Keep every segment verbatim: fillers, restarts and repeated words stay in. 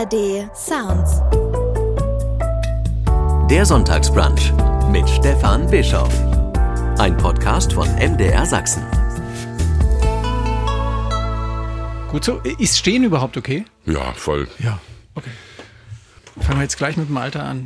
R D Sounds. Der Sonntagsbrunch mit Stefan Bischoff. Ein Podcast von M D R Sachsen. Gut so. Ist Stehen überhaupt okay? Ja, voll. Ja, okay. Fangen wir jetzt gleich mit dem Alter an.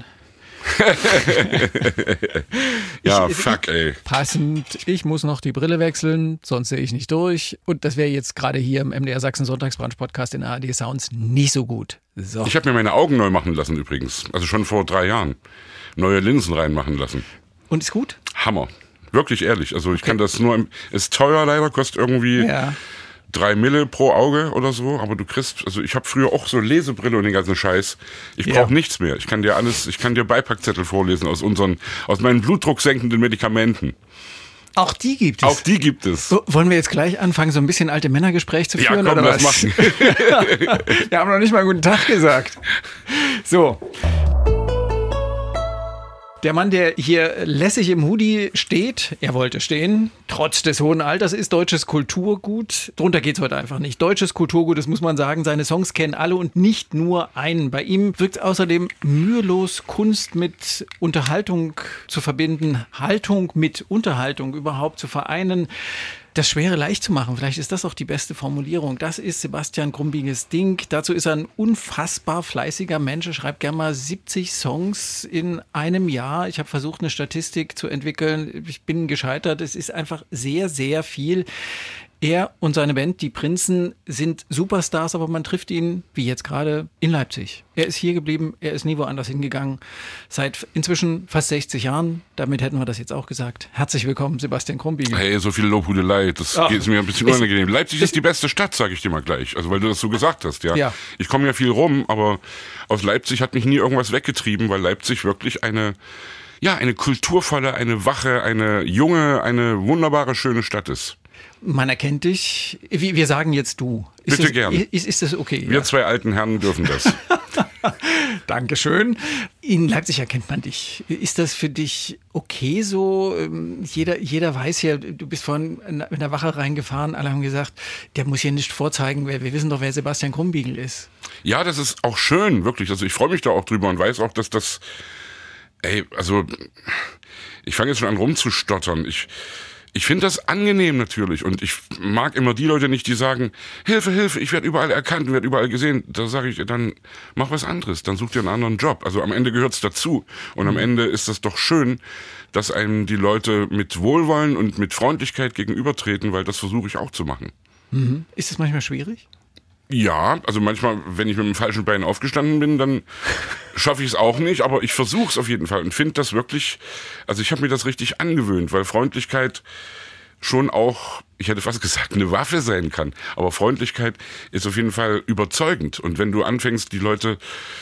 ja, ich, fuck, ey. Passend, ich muss noch die Brille wechseln, sonst sehe ich nicht durch. Und das wäre jetzt gerade hier im M D R Sachsen Sonntagsbrunch-Podcast in A R D Sounds nicht so gut. So. Ich habe mir meine Augen neu machen lassen übrigens. Also schon vor drei Jahren. Neue Linsen reinmachen lassen. Und ist gut? Hammer. Wirklich ehrlich. Also ich okay. kann das nur, im, ist teuer leider, kostet irgendwie ja. drei Mille pro Auge oder so. Aber du kriegst, also ich habe früher auch so Lesebrille und den ganzen Scheiß. Ich brauche ja. nichts mehr. Ich kann dir alles, ich kann dir Beipackzettel vorlesen aus unseren, aus meinen blutdrucksenkenden Medikamenten. Auch die gibt es? Auch die gibt es. So, wollen wir jetzt gleich anfangen, so ein bisschen alte Männergespräch zu führen? Ja, komm, oder lass was? machen. Wir haben noch nicht mal guten Tag gesagt. So. Der Mann, der hier lässig im Hoodie steht, er wollte stehen, trotz des hohen Alters, ist deutsches Kulturgut. Drunter geht's heute einfach nicht. Deutsches Kulturgut, das muss man sagen, seine Songs kennen alle und nicht nur einen. Bei ihm wirkt außerdem mühelos, Kunst mit Unterhaltung zu verbinden, Haltung mit Unterhaltung überhaupt zu vereinen. Das Schwere leicht zu machen, vielleicht ist das auch die beste Formulierung. Das ist Sebastian Grumbieges Ding. Dazu ist er ein unfassbar fleißiger Mensch. Er schreibt gerne mal siebzig Songs in einem Jahr. Ich habe versucht, eine Statistik zu entwickeln. Ich bin gescheitert. Es ist einfach sehr, sehr viel. Er und seine Band, die Prinzen, sind Superstars, aber man trifft ihn, wie jetzt gerade, in Leipzig. Er ist hier geblieben, er ist nie woanders hingegangen. Seit inzwischen fast sechzig Jahren, damit hätten wir das jetzt auch gesagt. Herzlich willkommen, Sebastian Krumbiegel. Hey, so viel Lobhudelei, das Ach, geht mir ein bisschen unangenehm. Leipzig ist die beste Stadt, sage ich dir mal gleich. Also weil du das so gesagt hast, ja. ja. Ich komme ja viel rum, aber aus Leipzig hat mich nie irgendwas weggetrieben, weil Leipzig wirklich eine... Ja, eine kulturvolle, eine wache, eine junge, eine wunderbare, schöne Stadt ist. Man erkennt dich. Wir sagen jetzt du. Ist Bitte das, gern. Ist, ist das okay? Wir ja. zwei alten Herren dürfen das. Dankeschön. In Leipzig erkennt man dich. Ist das für dich okay so? Jeder, jeder weiß ja, du bist vorhin in der Wache reingefahren, alle haben gesagt, der muss hier nicht vorzeigen, wir wissen doch, wer Sebastian Krumbiegel ist. Ja, das ist auch schön, wirklich. Also ich freue mich da auch drüber und weiß auch, dass das... Ey, also, ich fange jetzt schon an rumzustottern. Ich, ich finde das angenehm natürlich und ich mag immer die Leute nicht, die sagen, Hilfe, Hilfe, ich werde überall erkannt, werde überall gesehen. Da sage ich, dann mach was anderes, dann such dir einen anderen Job. Also am Ende gehört's dazu und mhm. am Ende ist das doch schön, dass einem die Leute mit Wohlwollen und mit Freundlichkeit gegenübertreten, weil das versuche ich auch zu machen. Mhm. Ist das manchmal schwierig? Ja, also manchmal, wenn ich mit dem falschen Bein aufgestanden bin, dann schaffe ich es auch nicht, aber ich versuche es auf jeden Fall und finde das wirklich, also ich habe mir das richtig angewöhnt, weil Freundlichkeit schon auch, ich hätte fast gesagt, eine Waffe sein kann, aber Freundlichkeit ist auf jeden Fall überzeugend und wenn du anfängst, die Leute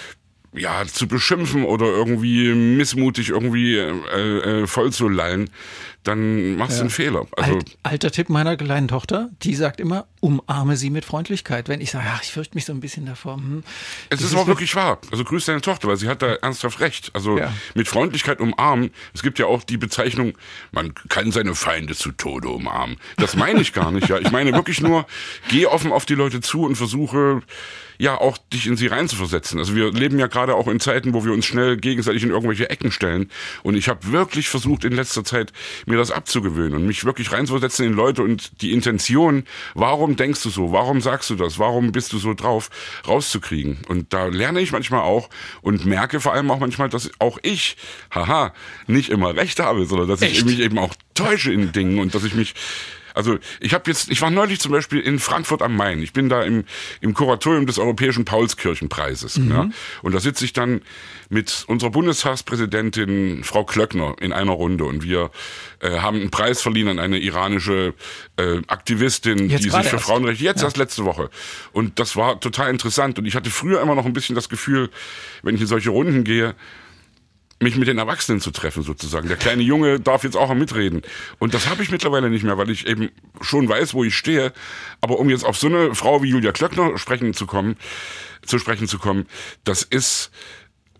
ja zu beschimpfen oder irgendwie missmutig irgendwie äh, äh, voll zu lallen, dann machst du ja. einen Fehler. Also Alt, alter Tipp meiner kleinen Tochter, die sagt immer, umarme sie mit Freundlichkeit. Wenn ich sage, ach, ich fürchte mich so ein bisschen davor. Hm, es ist auch wirklich wahr. Also grüß deine Tochter, weil sie hat da ernsthaft recht. Also ja. mit Freundlichkeit umarmen. Es gibt ja auch die Bezeichnung, man kann seine Feinde zu Tode umarmen. Das meine ich gar nicht. Ja, ich meine wirklich nur, geh offen auf die Leute zu und versuche ja auch dich in sie reinzuversetzen. Also wir leben ja gerade auch in Zeiten, wo wir uns schnell gegenseitig in irgendwelche Ecken stellen. Und ich habe wirklich versucht in letzter Zeit mir das abzugewöhnen und mich wirklich reinzuversetzen in Leute und die Intention, warum denkst du so, warum sagst du das, warum bist du so drauf, rauszukriegen. Und da lerne ich manchmal auch und merke vor allem auch manchmal, dass auch ich, haha, nicht immer recht habe, sondern dass Echt? ich mich eben auch täusche in Dingen und dass ich mich Also ich habe jetzt, ich war neulich zum Beispiel in Frankfurt am Main. Ich bin da im, im Kuratorium des Europäischen Paulskirchenpreises. Mhm. Ja, und da sitze ich dann mit unserer Bundestagspräsidentin Frau Klöckner in einer Runde und wir äh, haben einen Preis verliehen an eine iranische äh, Aktivistin, jetzt die sich für erst. Frauenrechte, jetzt ja. erst letzte Woche. Und das war total interessant. Und ich hatte früher immer noch ein bisschen das Gefühl, wenn ich in solche Runden gehe, mich mit den Erwachsenen zu treffen sozusagen. Der kleine Junge darf jetzt auch mitreden. Und das habe ich mittlerweile nicht mehr, weil ich eben schon weiß, wo ich stehe. Aber um jetzt auf so eine Frau wie Julia Klöckner sprechen zu kommen, zu sprechen zu kommen, das ist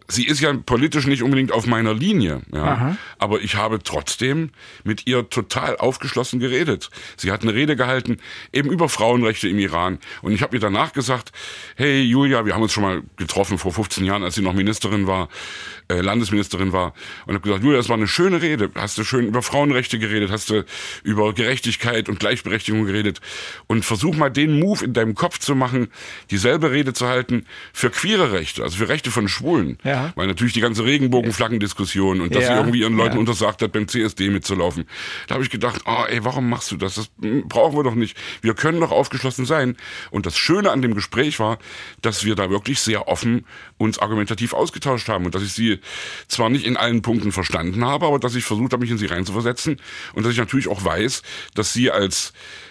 sie ist ja politisch nicht unbedingt auf meiner Linie, ja. Aber ich habe trotzdem mit ihr total aufgeschlossen geredet. Sie hat eine Rede gehalten, eben über Frauenrechte im Iran. Und ich habe ihr danach gesagt, hey Julia, wir haben uns schon mal getroffen vor fünfzehn Jahren, als sie noch Ministerin war, äh, Landesministerin war. Und habe gesagt, Julia, das war eine schöne Rede. Hast du schön über Frauenrechte geredet, hast du über Gerechtigkeit und Gleichberechtigung geredet. Und versuch mal den Move in deinem Kopf zu machen, dieselbe Rede zu halten für queere Rechte, also für Rechte von Schwulen. Ja. Weil natürlich die ganze Regenbogenflaggendiskussion und dass ja. sie irgendwie ihren Leuten ja. untersagt hat, beim C S D mitzulaufen. Da habe ich gedacht, oh ey, warum machst du das? Das brauchen wir doch nicht. Wir können doch aufgeschlossen sein. Und das Schöne an dem Gespräch war, dass wir da wirklich sehr offen uns argumentativ ausgetauscht haben und dass ich sie zwar nicht in allen Punkten verstanden habe, aber dass ich versucht habe, mich in sie reinzuversetzen und dass ich natürlich auch weiß, dass sie als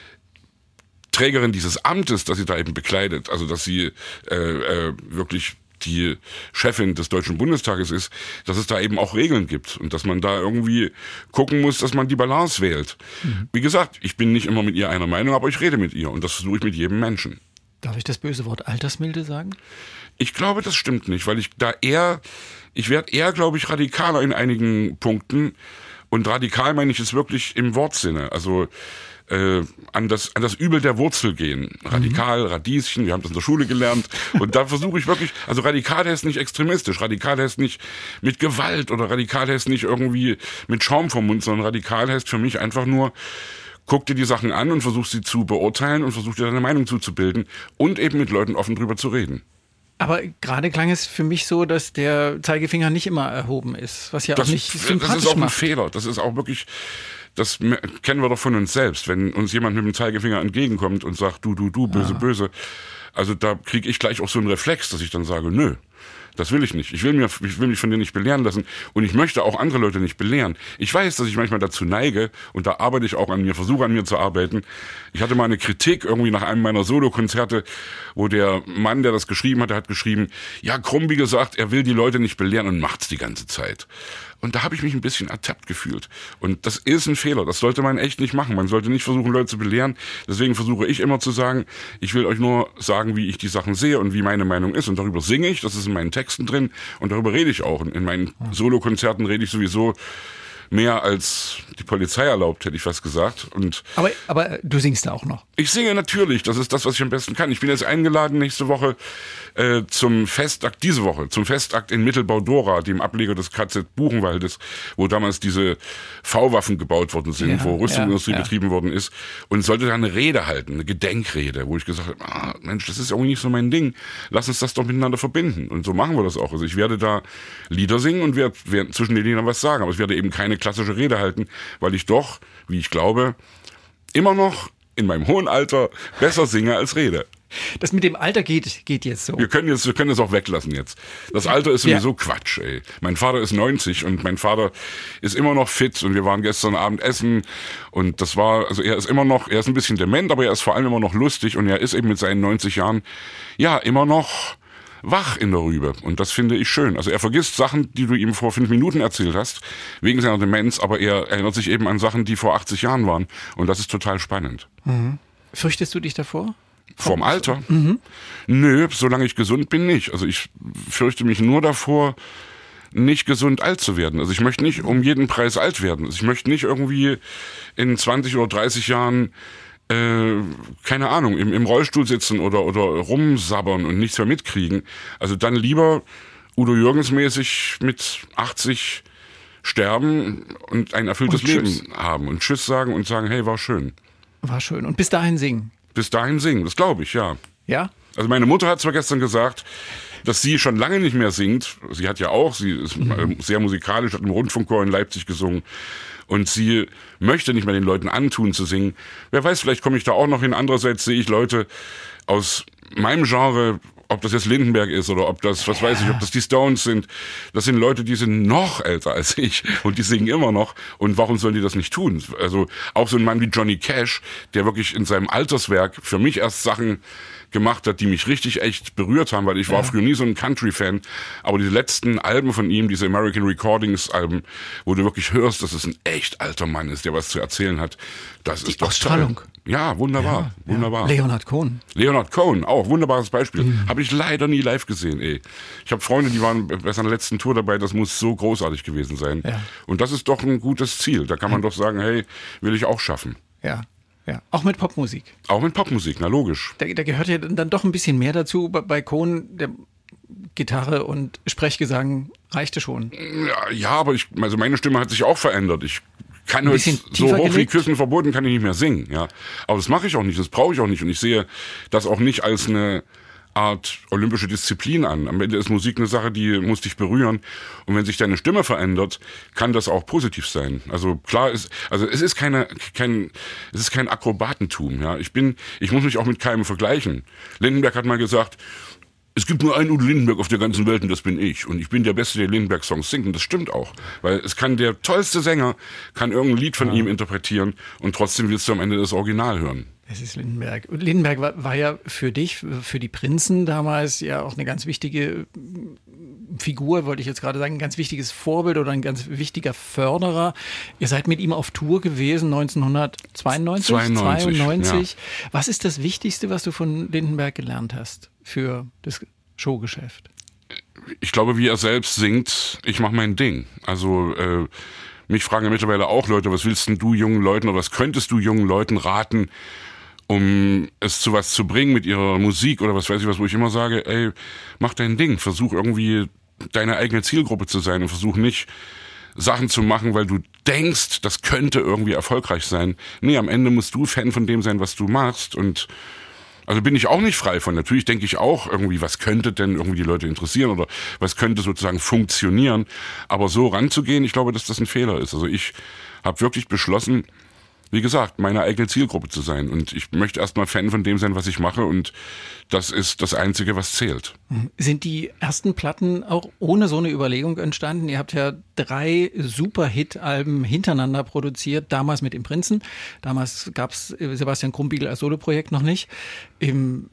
Trägerin dieses Amtes, das sie da eben bekleidet, also dass sie äh, äh, wirklich die Chefin des Deutschen Bundestages ist, dass es da eben auch Regeln gibt und dass man da irgendwie gucken muss, dass man die Balance wählt. Mhm. Wie gesagt, ich bin nicht immer mit ihr einer Meinung, aber ich rede mit ihr und das versuche ich mit jedem Menschen. Darf ich das böse Wort Altersmilde sagen? Ich glaube, das stimmt nicht, weil ich da eher, ich werde eher, glaube ich, radikaler in einigen Punkten und radikal meine ich es wirklich im Wortsinne, also Äh, an das an das Übel der Wurzel gehen. Radikal, mhm. Radieschen, wir haben das in der Schule gelernt. Und da versuche ich wirklich, also radikal heißt nicht extremistisch, radikal heißt nicht mit Gewalt oder radikal heißt nicht irgendwie mit Schaum vom Mund, sondern radikal heißt für mich einfach nur, guck dir die Sachen an und versuch sie zu beurteilen und versuch dir deine Meinung zuzubilden und eben mit Leuten offen drüber zu reden. Aber gerade klang es für mich so, dass der Zeigefinger nicht immer erhoben ist, was ja das, auch nicht sympathisch Das ist auch ein macht. Fehler. Das ist auch wirklich, das kennen wir doch von uns selbst. Wenn uns jemand mit dem Zeigefinger entgegenkommt und sagt, du, du, du, böse, ah. böse. Also da kriege ich gleich auch so einen Reflex, dass ich dann sage, nö. Das will ich nicht. Ich will, mir, ich will mich von denen nicht belehren lassen. Und ich möchte auch andere Leute nicht belehren. Ich weiß, dass ich manchmal dazu neige, und da arbeite ich auch an mir, versuche an mir zu arbeiten. Ich hatte mal eine Kritik irgendwie nach einem meiner Solokonzerte, wo der Mann, der das geschrieben hat, der hat geschrieben, ja, Krumbi gesagt, er will die Leute nicht belehren und macht's die ganze Zeit. Und da habe ich mich ein bisschen ertappt gefühlt. Und das ist ein Fehler. Das sollte man echt nicht machen. Man sollte nicht versuchen, Leute zu belehren. Deswegen versuche ich immer zu sagen, ich will euch nur sagen, wie ich die Sachen sehe und wie meine Meinung ist. Und darüber singe ich. Das ist in meinen Texten drin. Und darüber rede ich auch. In meinen Solokonzerten rede ich sowieso mehr als die Polizei erlaubt, hätte ich fast gesagt. Und aber, aber du singst da auch noch? Ich singe natürlich. Das ist das, was ich am besten kann. Ich bin jetzt eingeladen nächste Woche äh, zum Festakt, diese Woche, zum Festakt in Mittelbau-Dora, dem Ableger des K Z Buchenwaldes, wo damals diese V-Waffen gebaut worden sind, ja, wo Rüstungsindustrie ja, ja. betrieben worden ist. Und sollte da eine Rede halten, eine Gedenkrede, wo ich gesagt habe, ah, Mensch, das ist irgendwie nicht so mein Ding. Lass uns das doch miteinander verbinden. Und so machen wir das auch. Also ich werde da Lieder singen und werde, werde zwischen den Liedern was sagen. Aber ich werde eben keine klassische Rede halten, weil ich doch, wie ich glaube, immer noch in meinem hohen Alter besser singe als rede. Das mit dem Alter geht, geht jetzt so. Wir können jetzt, wir können es auch weglassen jetzt. Das Alter ist sowieso ja. Quatsch, ey. Mein Vater ist neunzig und mein Vater ist immer noch fit und wir waren gestern Abend essen und das war, also er ist immer noch, er ist ein bisschen dement, aber er ist vor allem immer noch lustig und er ist eben mit seinen neunzig Jahren, ja, immer noch wach in der Rübe. Und das finde ich schön. Also er vergisst Sachen, die du ihm vor fünf Minuten erzählt hast, wegen seiner Demenz, aber er erinnert sich eben an Sachen, die vor achtzig Jahren waren. Und das ist total spannend. Mhm. Fürchtest du dich davor? Vorm Alter? Mhm. Nö, solange ich gesund bin, nicht. Also ich fürchte mich nur davor, nicht gesund alt zu werden. Also ich möchte nicht um jeden Preis alt werden. Also ich möchte nicht irgendwie in zwanzig oder dreißig Jahren Äh, keine Ahnung, im, im Rollstuhl sitzen oder, oder rumsabbern und nichts mehr mitkriegen. Also dann lieber Udo Jürgens mäßig mit achtzig sterben und ein erfülltes und Leben haben und Tschüss sagen und sagen, hey, war schön. War schön. Und bis dahin singen? Bis dahin singen, das glaube ich, ja. Ja? Also meine Mutter hat zwar gestern gesagt, dass sie schon lange nicht mehr singt. Sie hat ja auch, sie ist mhm. sehr musikalisch, hat im Rundfunkchor in Leipzig gesungen. Und sie möchte nicht mehr den Leuten antun zu singen. Wer weiß, vielleicht komme ich da auch noch hin. Andererseits sehe ich Leute aus meinem Genre, ob das jetzt Lindenberg ist oder ob das, was weiß ich, ob das die Stones sind. Das sind Leute, die sind noch älter als ich und die singen immer noch. Und warum sollen die das nicht tun? Also auch so ein Mann wie Johnny Cash, der wirklich in seinem Alterswerk für mich erst Sachen gemacht hat, die mich richtig echt berührt haben, weil ich war ja. früher nie so ein Country-Fan, aber die letzten Alben von ihm, diese American Recordings-Alben, wo du wirklich hörst, dass es ein echt alter Mann ist, der was zu erzählen hat, das die ist doch Ausstrahlung. toll. Ja, wunderbar, ja, wunderbar. Ja. Leonard Cohen. Leonard Cohen, auch wunderbares Beispiel. Mhm. Habe ich leider nie live gesehen, ey. Ich habe Freunde, die waren bei seiner letzten Tour dabei, das muss so großartig gewesen sein. Ja. Und das ist doch ein gutes Ziel. Da kann man doch sagen, hey, will ich auch schaffen. Ja, ja. Auch mit Popmusik. Auch mit Popmusik, na logisch. Da, da gehört ja dann doch ein bisschen mehr dazu. Bei Cohen, der Gitarre und Sprechgesang reichte schon. Ja, ja, aber ich, also meine Stimme hat sich auch verändert. Ich kann heute so hoch gelegt? wie Küssen verboten, kann ich nicht mehr singen. Ja, aber das mache ich auch nicht, das brauche ich auch nicht. Und ich sehe das auch nicht als eine Art olympische Disziplin an. Am Ende ist Musik eine Sache, die muss dich berühren. Und wenn sich deine Stimme verändert, kann das auch positiv sein. Also klar ist, also es ist keine, kein, es ist kein Akrobatentum. Ja, ich bin, ich muss mich auch mit keinem vergleichen. Lindenberg hat mal gesagt, es gibt nur einen Udo Lindenberg auf der ganzen Welt und das bin ich. Und ich bin der Beste, der Lindenberg-Songs singt. Und das stimmt auch. Weil es kann der tollste Sänger, kann irgendein Lied von ja. ihm interpretieren und trotzdem willst du am Ende das Original hören. Es ist Lindenberg. Und Lindenberg war, war ja für dich, für die Prinzen damals ja auch eine ganz wichtige Figur, wollte ich jetzt gerade sagen, ein ganz wichtiges Vorbild oder ein ganz wichtiger Förderer. Ihr seid mit ihm auf Tour gewesen neunzehnhundertzweiundneunzig, zweiundneunzig, zweiundneunzig. Ja. Was ist das Wichtigste, was du von Lindenberg gelernt hast für das Showgeschäft? Ich glaube, wie er selbst singt, ich mache mein Ding. Also äh, mich fragen ja mittlerweile auch Leute, was willst denn du jungen Leuten oder was könntest du jungen Leuten raten, um es zu was zu bringen mit ihrer Musik oder was weiß ich was, wo ich immer sage, ey, mach dein Ding, versuch irgendwie deine eigene Zielgruppe zu sein und versuch nicht Sachen zu machen, weil du denkst, das könnte irgendwie erfolgreich sein. Nee, am Ende musst du Fan von dem sein, was du machst und also bin ich auch nicht frei von. Natürlich denke ich auch irgendwie, was könnte denn irgendwie die Leute interessieren oder was könnte sozusagen funktionieren. Aber so ranzugehen, ich glaube, dass das ein Fehler ist. Also ich habe wirklich beschlossen, wie gesagt, meine eigene Zielgruppe zu sein. Und ich möchte erstmal Fan von dem sein, was ich mache. Und das ist das Einzige, was zählt. Sind die ersten Platten auch ohne so eine Überlegung entstanden? Ihr habt ja drei Super-Hit-Alben hintereinander produziert, damals mit dem Prinzen. Damals gab es Sebastian Krumbiegel als Soloprojekt noch nicht. Im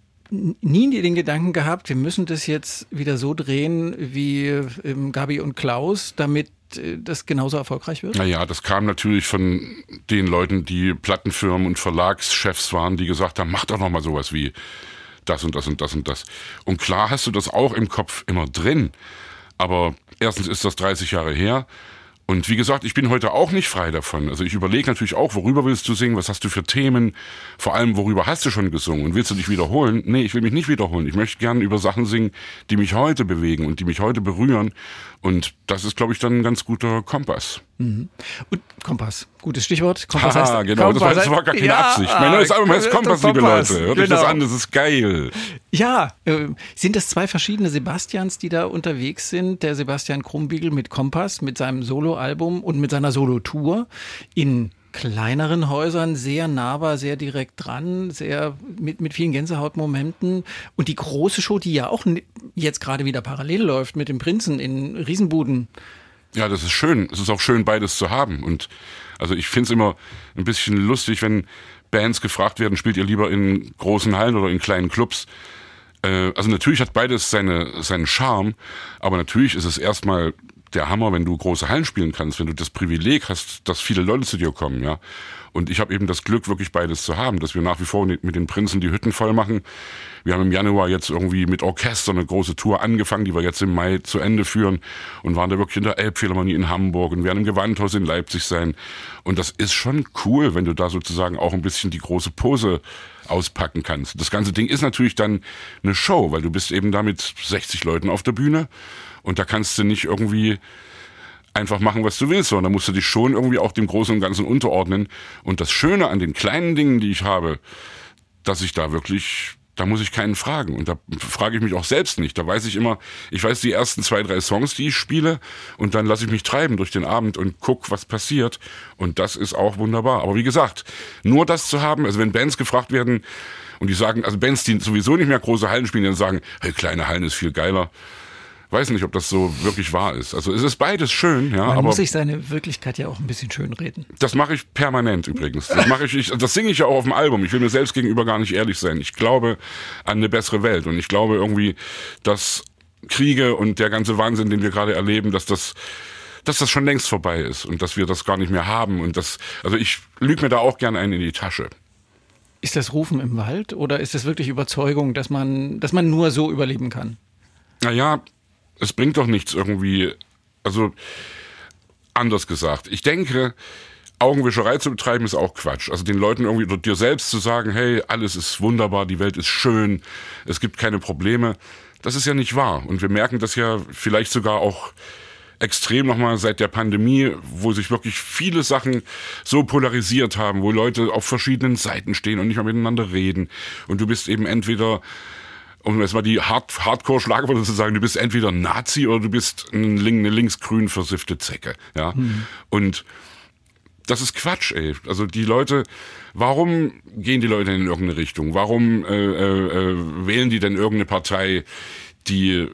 nie den Gedanken gehabt, wir müssen das jetzt wieder so drehen wie ähm, Gabi und Klaus, damit äh, das genauso erfolgreich wird? Naja, das kam natürlich von den Leuten, die Plattenfirmen und Verlagschefs waren, die gesagt haben, mach doch noch mal sowas wie das und das und das und das. Und klar hast du das auch im Kopf immer drin, aber erstens ist das dreißig Jahre her. Und wie gesagt, ich bin heute auch nicht frei davon. Also ich überlege natürlich auch, worüber willst du singen, was hast du für Themen, vor allem worüber hast du schon gesungen und willst du dich wiederholen? Nee, ich will mich nicht wiederholen. Ich möchte gerne über Sachen singen, die mich heute bewegen und die mich heute berühren. Und das ist, glaube ich, dann ein ganz guter Kompass. Mhm. Und Kompass, gutes Stichwort. Kompass Haha, heißt, genau, Kompass das, war, das war gar keine ja, Absicht. Mein neues Album heißt Kompass, liebe Kompass, Leute. Hört genau. euch das an, das ist geil. Ja, äh, sind das zwei verschiedene Sebastians, die da unterwegs sind? Der Sebastian Krumbiegel mit Kompass, mit seinem Soloalbum und mit seiner Solotour in kleineren Häusern, sehr nahbar, sehr direkt dran, sehr mit, mit vielen Gänsehautmomenten. Und die große Show, die ja auch jetzt gerade wieder parallel läuft mit dem Prinzen in Riesenbuden. Ja, das ist schön. Es ist auch schön, beides zu haben. Und also ich finde es immer ein bisschen lustig, wenn Bands gefragt werden, spielt ihr lieber in großen Hallen oder in kleinen Clubs? Äh, also natürlich hat beides seine, seinen Charme, aber natürlich ist es erstmal der Hammer, wenn du große Hallen spielen kannst, wenn du das Privileg hast, dass viele Leute zu dir kommen, ja. Und ich habe eben das Glück, wirklich beides zu haben, dass wir nach wie vor mit den Prinzen die Hütten voll machen. Wir haben im Januar jetzt irgendwie mit Orchester eine große Tour angefangen, die wir jetzt im Mai zu Ende führen und waren da wirklich in der Elbphilharmonie in Hamburg und werden im Gewandhaus in Leipzig sein. Und das ist schon cool, wenn du da sozusagen auch ein bisschen die große Pose auspacken kannst. Das ganze Ding ist natürlich dann eine Show, weil du bist eben da mit sechzig Leuten auf der Bühne und da kannst du nicht irgendwie einfach machen, was du willst, sondern da musst du dich schon irgendwie auch dem Großen und Ganzen unterordnen. Und das Schöne an den kleinen Dingen, die ich habe, dass ich da wirklich, da muss ich keinen fragen. Und da frage ich mich auch selbst nicht. Da weiß ich immer, ich weiß die ersten zwei, drei Songs, die ich spiele und dann lasse ich mich treiben durch den Abend und guck, was passiert. Und das ist auch wunderbar. Aber wie gesagt, nur das zu haben, also wenn Bands gefragt werden und die sagen, also Bands, die sowieso nicht mehr große Hallen spielen, dann sagen, hey, kleine Hallen ist viel geiler. Weiß nicht, ob das so wirklich wahr ist. Also es ist beides schön, ja. Man aber muss sich seine Wirklichkeit ja auch ein bisschen schön reden. Das mache ich permanent übrigens. Das mache ich, ich, das singe ich ja auch auf dem Album. Ich will mir selbst gegenüber gar nicht ehrlich sein. Ich glaube an eine bessere Welt und ich glaube irgendwie, dass Kriege und der ganze Wahnsinn, den wir gerade erleben, dass das, dass das schon längst vorbei ist und dass wir das gar nicht mehr haben und das, also ich lüge mir da auch gerne einen in die Tasche. Ist das Rufen im Wald oder ist es wirklich Überzeugung, dass man, dass man nur so überleben kann? Naja, es bringt doch nichts irgendwie, also anders gesagt. Ich denke, Augenwischerei zu betreiben ist auch Quatsch. Also den Leuten irgendwie oder dir selbst zu sagen, hey, alles ist wunderbar, die Welt ist schön, es gibt keine Probleme, das ist ja nicht wahr. Und wir merken das ja vielleicht sogar auch extrem nochmal seit der Pandemie, wo sich wirklich viele Sachen so polarisiert haben, wo Leute auf verschiedenen Seiten stehen und nicht mehr miteinander reden. Und du bist eben entweder, um jetzt mal die Hard- Hardcore-Schlagworte zu sagen, du bist entweder Nazi oder du bist eine linksgrün versiffte Zecke. Ja? Mhm. Und das ist Quatsch, ey. Also die Leute, warum gehen die Leute in irgendeine Richtung? Warum äh, äh, wählen die denn irgendeine Partei, die äh,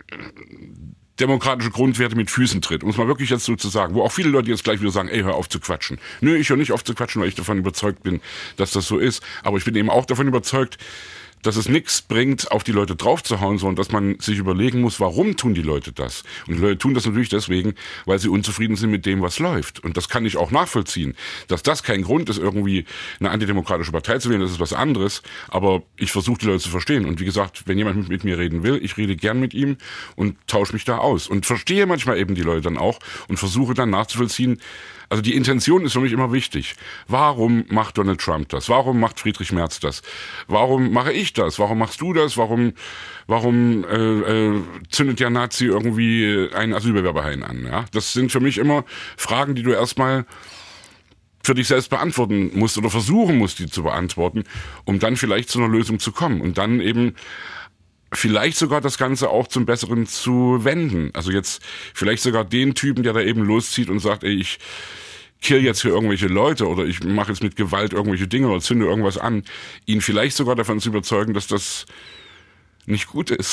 demokratische Grundwerte mit Füßen tritt, um es mal wirklich jetzt so zu sagen, wo auch viele Leute jetzt gleich wieder sagen, ey, hör auf zu quatschen. Nö, ich höre nicht auf zu quatschen, weil ich davon überzeugt bin, dass das so ist. Aber ich bin eben auch davon überzeugt, dass es nichts bringt, auf die Leute draufzuhauen, sondern dass man sich überlegen muss, warum tun die Leute das? Und die Leute tun das natürlich deswegen, weil sie unzufrieden sind mit dem, was läuft. Und das kann ich auch nachvollziehen. Dass das kein Grund ist, irgendwie eine antidemokratische Partei zu wählen, das ist was anderes. Aber ich versuche, die Leute zu verstehen. Und wie gesagt, wenn jemand mit, mit mir reden will, ich rede gern mit ihm und tausche mich da aus. Und verstehe manchmal eben die Leute dann auch und versuche dann nachzuvollziehen. Also die Intention ist für mich immer wichtig. Warum macht Donald Trump das? Warum macht Friedrich Merz das? Warum mache ich das? Warum machst du das? Warum, warum äh, äh, zündet der Nazi irgendwie einen Asylbewerberhain an? Ja? Das sind für mich immer Fragen, die du erstmal für dich selbst beantworten musst oder versuchen musst, die zu beantworten, um dann vielleicht zu einer Lösung zu kommen und dann eben vielleicht sogar das Ganze auch zum Besseren zu wenden. Also jetzt vielleicht sogar den Typen, der da eben loszieht und sagt, ey, ich kill jetzt hier irgendwelche Leute oder ich mache jetzt mit Gewalt irgendwelche Dinge oder zünde irgendwas an, ihn vielleicht sogar davon zu überzeugen, dass das nicht gut ist.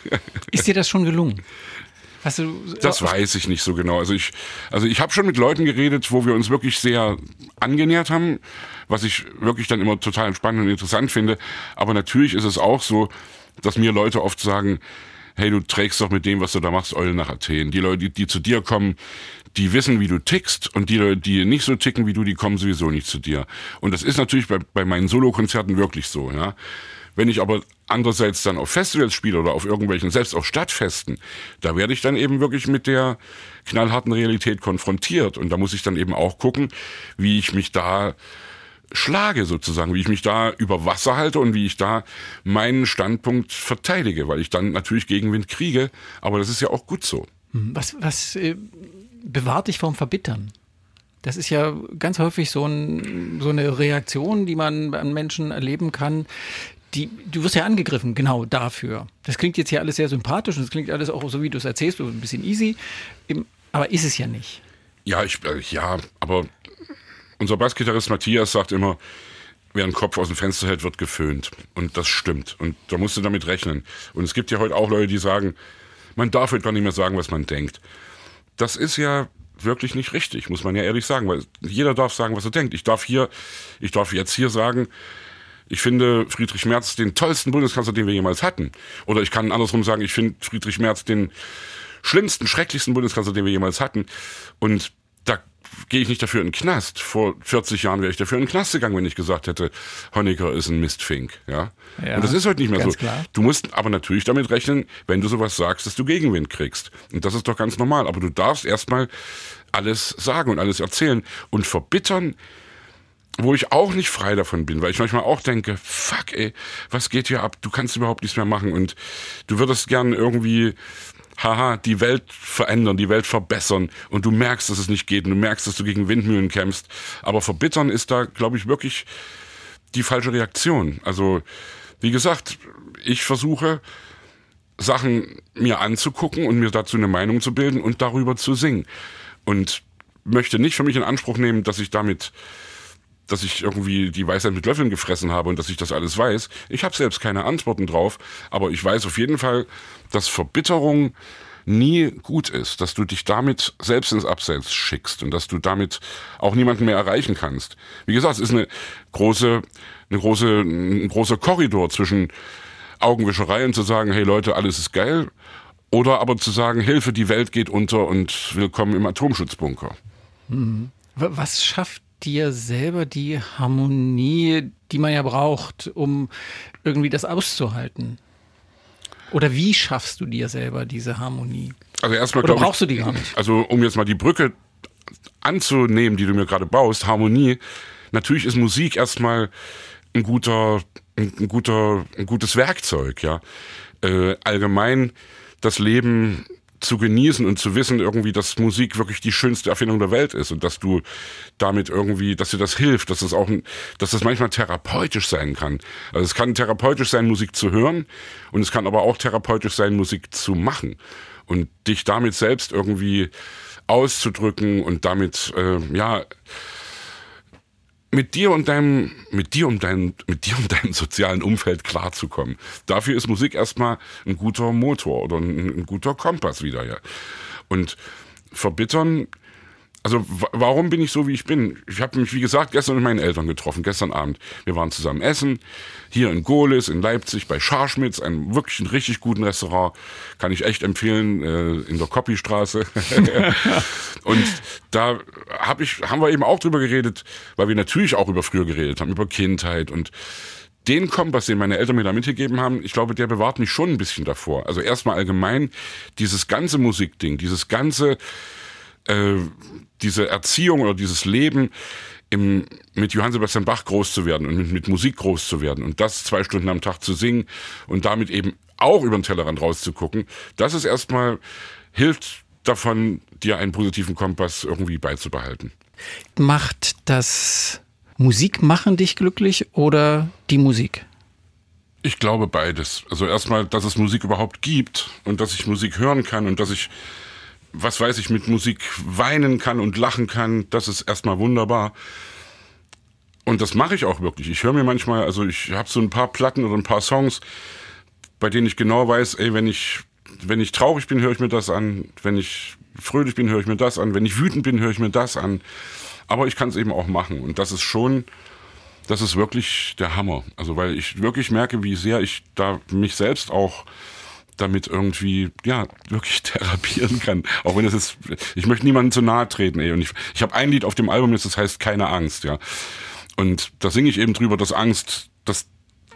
Ist dir das schon gelungen? Hast du, das weiß ich nicht so genau. Also ich, also ich habe schon mit Leuten geredet, wo wir uns wirklich sehr angenähert haben, was ich wirklich dann immer total spannend und interessant finde. Aber natürlich ist es auch so, dass mir Leute oft sagen, hey, du trägst doch mit dem, was du da machst, Eulen nach Athen. Die Leute, die, die zu dir kommen, die wissen, wie du tickst und die Leute, die nicht so ticken wie du, die kommen sowieso nicht zu dir. Und das ist natürlich bei, bei meinen Solokonzerten wirklich so, ja. Wenn ich aber andererseits dann auf Festivals spiele oder auf irgendwelchen, selbst auf Stadtfesten, da werde ich dann eben wirklich mit der knallharten Realität konfrontiert. Und da muss ich dann eben auch gucken, wie ich mich da schlage sozusagen, wie ich mich da über Wasser halte und wie ich da meinen Standpunkt verteidige, weil ich dann natürlich Gegenwind kriege, aber das ist ja auch gut so. Was, was äh, bewahrt dich vom Verbittern? Das ist ja ganz häufig so, ein, so eine Reaktion, die man an Menschen erleben kann. Die, du wirst ja angegriffen, genau dafür. Das klingt jetzt hier alles sehr sympathisch und das klingt alles auch so, wie du es erzählst, so ein bisschen easy, aber ist es ja nicht. Ja, ich, äh, ja, aber unser Bassgitarrist Matthias sagt immer, wer einen Kopf aus dem Fenster hält, wird geföhnt. Und das stimmt. Und da musst du damit rechnen. Und es gibt ja heute auch Leute, die sagen, man darf heute gar nicht mehr sagen, was man denkt. Das ist ja wirklich nicht richtig, muss man ja ehrlich sagen. Weil jeder darf sagen, was er denkt. Ich darf hier, ich darf jetzt hier sagen, ich finde Friedrich Merz den tollsten Bundeskanzler, den wir jemals hatten. Oder ich kann andersrum sagen, ich finde Friedrich Merz den schlimmsten, schrecklichsten Bundeskanzler, den wir jemals hatten. Und da gehe ich nicht dafür in den Knast. Vor vierzig Jahren wäre ich dafür in den Knast gegangen, wenn ich gesagt hätte, Honecker ist ein Mistfink. Ja? Ja, und das ist heute nicht mehr so. Klar. Du musst aber natürlich damit rechnen, wenn du sowas sagst, dass du Gegenwind kriegst. Und das ist doch ganz normal. Aber du darfst erstmal alles sagen und alles erzählen. Und verbittern, wo ich auch nicht frei davon bin, weil ich manchmal auch denke, fuck ey, was geht hier ab? Du kannst überhaupt nichts mehr machen und du würdest gern irgendwie haha, die Welt verändern, die Welt verbessern und du merkst, dass es nicht geht und du merkst, dass du gegen Windmühlen kämpfst. Aber verbittern ist da, glaube ich, wirklich die falsche Reaktion. Also, wie gesagt, ich versuche, Sachen mir anzugucken und mir dazu eine Meinung zu bilden und darüber zu singen. Und möchte nicht für mich in Anspruch nehmen, dass ich damit, dass ich irgendwie die Weisheit mit Löffeln gefressen habe und dass ich das alles weiß. Ich habe selbst keine Antworten drauf, aber ich weiß auf jeden Fall, dass Verbitterung nie gut ist, dass du dich damit selbst ins Abseits schickst und dass du damit auch niemanden mehr erreichen kannst. Wie gesagt, es ist eine große, eine große, ein großer Korridor zwischen Augenwischerei und zu sagen, hey Leute, alles ist geil, oder aber zu sagen, Hilfe, die Welt geht unter und willkommen im Atomschutzbunker. Was schafft dir selber die Harmonie, die man ja braucht, um irgendwie das auszuhalten. Oder wie schaffst du dir selber diese Harmonie? Also erstmal Oder glaube brauchst ich, du die gar nicht? Also um jetzt mal die Brücke anzunehmen, die du mir gerade baust, Harmonie. Natürlich ist Musik erstmal ein guter, ein, ein guter, ein gutes Werkzeug, ja. Äh, allgemein das Leben zu genießen und zu wissen irgendwie, dass Musik wirklich die schönste Erfindung der Welt ist und dass du damit irgendwie, dass dir das hilft, dass es auch, dass das manchmal therapeutisch sein kann. Also es kann therapeutisch sein, Musik zu hören, und es kann aber auch therapeutisch sein, Musik zu machen und dich damit selbst irgendwie auszudrücken und damit, äh, ja, mit dir und deinem, mit dir und deinem, mit dir und deinem sozialen Umfeld klarzukommen. Dafür ist Musik erstmal ein guter Motor oder ein, ein guter Kompass wieder, ja. Und verbittern, also w- warum bin ich so, wie ich bin? Ich habe mich, wie gesagt, gestern mit meinen Eltern getroffen, gestern Abend. Wir waren zusammen essen, hier in Gohlis, in Leipzig, bei Scharschmitz, einem wirklich einen richtig guten Restaurant. Kann ich echt empfehlen, äh, in der Koppistraße. Und da hab ich, haben wir eben auch drüber geredet, weil wir natürlich auch über früher geredet haben, über Kindheit. Und den Kompass, den meine Eltern mir da mitgegeben haben, ich glaube, der bewahrt mich schon ein bisschen davor. Also erstmal allgemein dieses ganze Musikding, dieses ganze, äh, diese Erziehung oder dieses Leben, im, mit Johann Sebastian Bach groß zu werden und mit, mit Musik groß zu werden und das zwei Stunden am Tag zu singen und damit eben auch über den Tellerrand rauszugucken, das ist erstmal, hilft davon, dir einen positiven Kompass irgendwie beizubehalten. Macht das Musik machen dich glücklich oder die Musik? Ich glaube beides. Also erstmal, dass es Musik überhaupt gibt und dass ich Musik hören kann und dass ich, was weiß ich, mit Musik weinen kann und lachen kann, das ist erstmal wunderbar. Und das mache ich auch wirklich. Ich höre mir manchmal, also ich habe so ein paar Platten oder ein paar Songs, bei denen ich genau weiß, ey, wenn ich, wenn ich traurig bin, höre ich mir das an. Wenn ich fröhlich bin, höre ich mir das an. Wenn ich wütend bin, höre ich mir das an. Aber ich kann es eben auch machen. Und das ist schon, das ist wirklich der Hammer. Also weil ich wirklich merke, wie sehr ich da mich selbst auch damit irgendwie, ja, wirklich therapieren kann. Auch wenn es ist, ich möchte niemandem zu nahe treten, ey. Und ich, ich habe ein Lied auf dem Album, das heißt Keine Angst, ja. Und da singe ich eben drüber, dass Angst, dass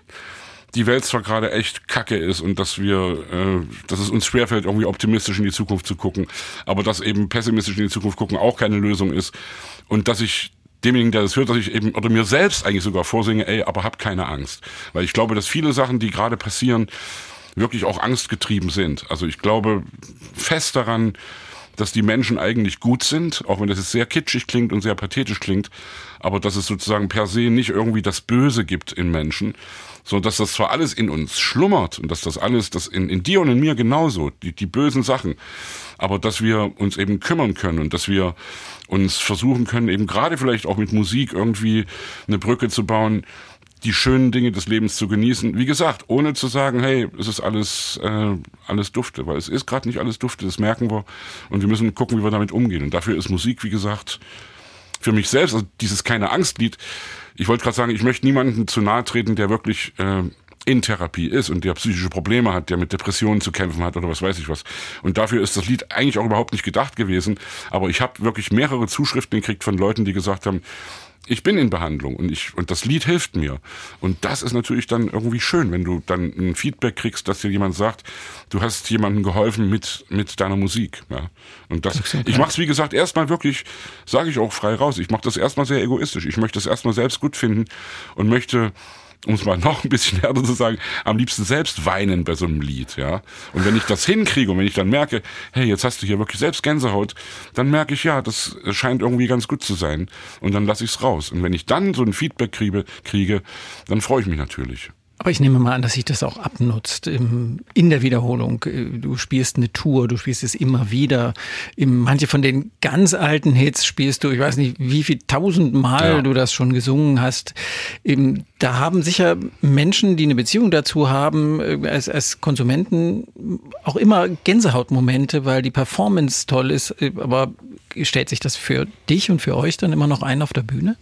die Welt zwar gerade echt kacke ist und dass wir, äh, dass es uns schwerfällt, irgendwie optimistisch in die Zukunft zu gucken, aber dass eben pessimistisch in die Zukunft gucken auch keine Lösung ist. Und dass ich demjenigen, der das hört, dass ich eben, oder mir selbst eigentlich sogar vorsinge, ey, aber hab keine Angst. Weil ich glaube, dass viele Sachen, die gerade passieren, wirklich auch angstgetrieben sind. Also ich glaube fest daran, dass die Menschen eigentlich gut sind, auch wenn das jetzt sehr kitschig klingt und sehr pathetisch klingt, aber dass es sozusagen per se nicht irgendwie das Böse gibt in Menschen, sondern dass das zwar alles in uns schlummert und dass das alles, das in, in dir und in mir genauso, die, die bösen Sachen, aber dass wir uns eben kümmern können und dass wir uns versuchen können, eben gerade vielleicht auch mit Musik irgendwie eine Brücke zu bauen, die schönen Dinge des Lebens zu genießen. Wie gesagt, ohne zu sagen, hey, es ist alles äh, alles dufte, weil es ist gerade nicht alles dufte, das merken wir und wir müssen gucken, wie wir damit umgehen. Und dafür ist Musik, wie gesagt, für mich selbst, also dieses Keine-Angst-Lied, ich wollte gerade sagen, ich möchte niemandem zu nahe treten, der wirklich äh, in Therapie ist und der psychische Probleme hat, der mit Depressionen zu kämpfen hat oder was weiß ich was. Und dafür ist das Lied eigentlich auch überhaupt nicht gedacht gewesen. Aber ich habe wirklich mehrere Zuschriften gekriegt von Leuten, die gesagt haben, ich bin in Behandlung und ich und das Lied hilft mir. Und das ist natürlich dann irgendwie schön, wenn du dann ein Feedback kriegst, dass dir jemand sagt, du hast jemandem geholfen mit mit deiner Musik. Ja. Und das, das ich mache es wie gesagt erstmal wirklich, sage ich auch frei raus, ich mache das erstmal sehr egoistisch. Ich möchte es erstmal selbst gut finden und möchte, um es mal noch ein bisschen härter zu sagen, am liebsten selbst weinen bei so einem Lied, ja. Und wenn ich das hinkriege und wenn ich dann merke, hey, jetzt hast du hier wirklich selbst Gänsehaut, dann merke ich, ja, das scheint irgendwie ganz gut zu sein. Und dann lasse ich es raus. Und wenn ich dann so ein Feedback kriege, kriege, dann freue ich mich natürlich. Aber ich nehme mal an, dass sich das auch abnutzt im, in der Wiederholung. Du spielst eine Tour, du spielst es immer wieder. Im, manche von den ganz alten Hits spielst du, ich weiß nicht, wie viel tausendmal ja. du das schon gesungen hast. Im, da haben sicher Menschen, die eine Beziehung dazu haben, als, als Konsumenten auch immer Gänsehautmomente, weil die Performance toll ist. Aber stellt sich das für dich und für euch dann immer noch ein auf der Bühne?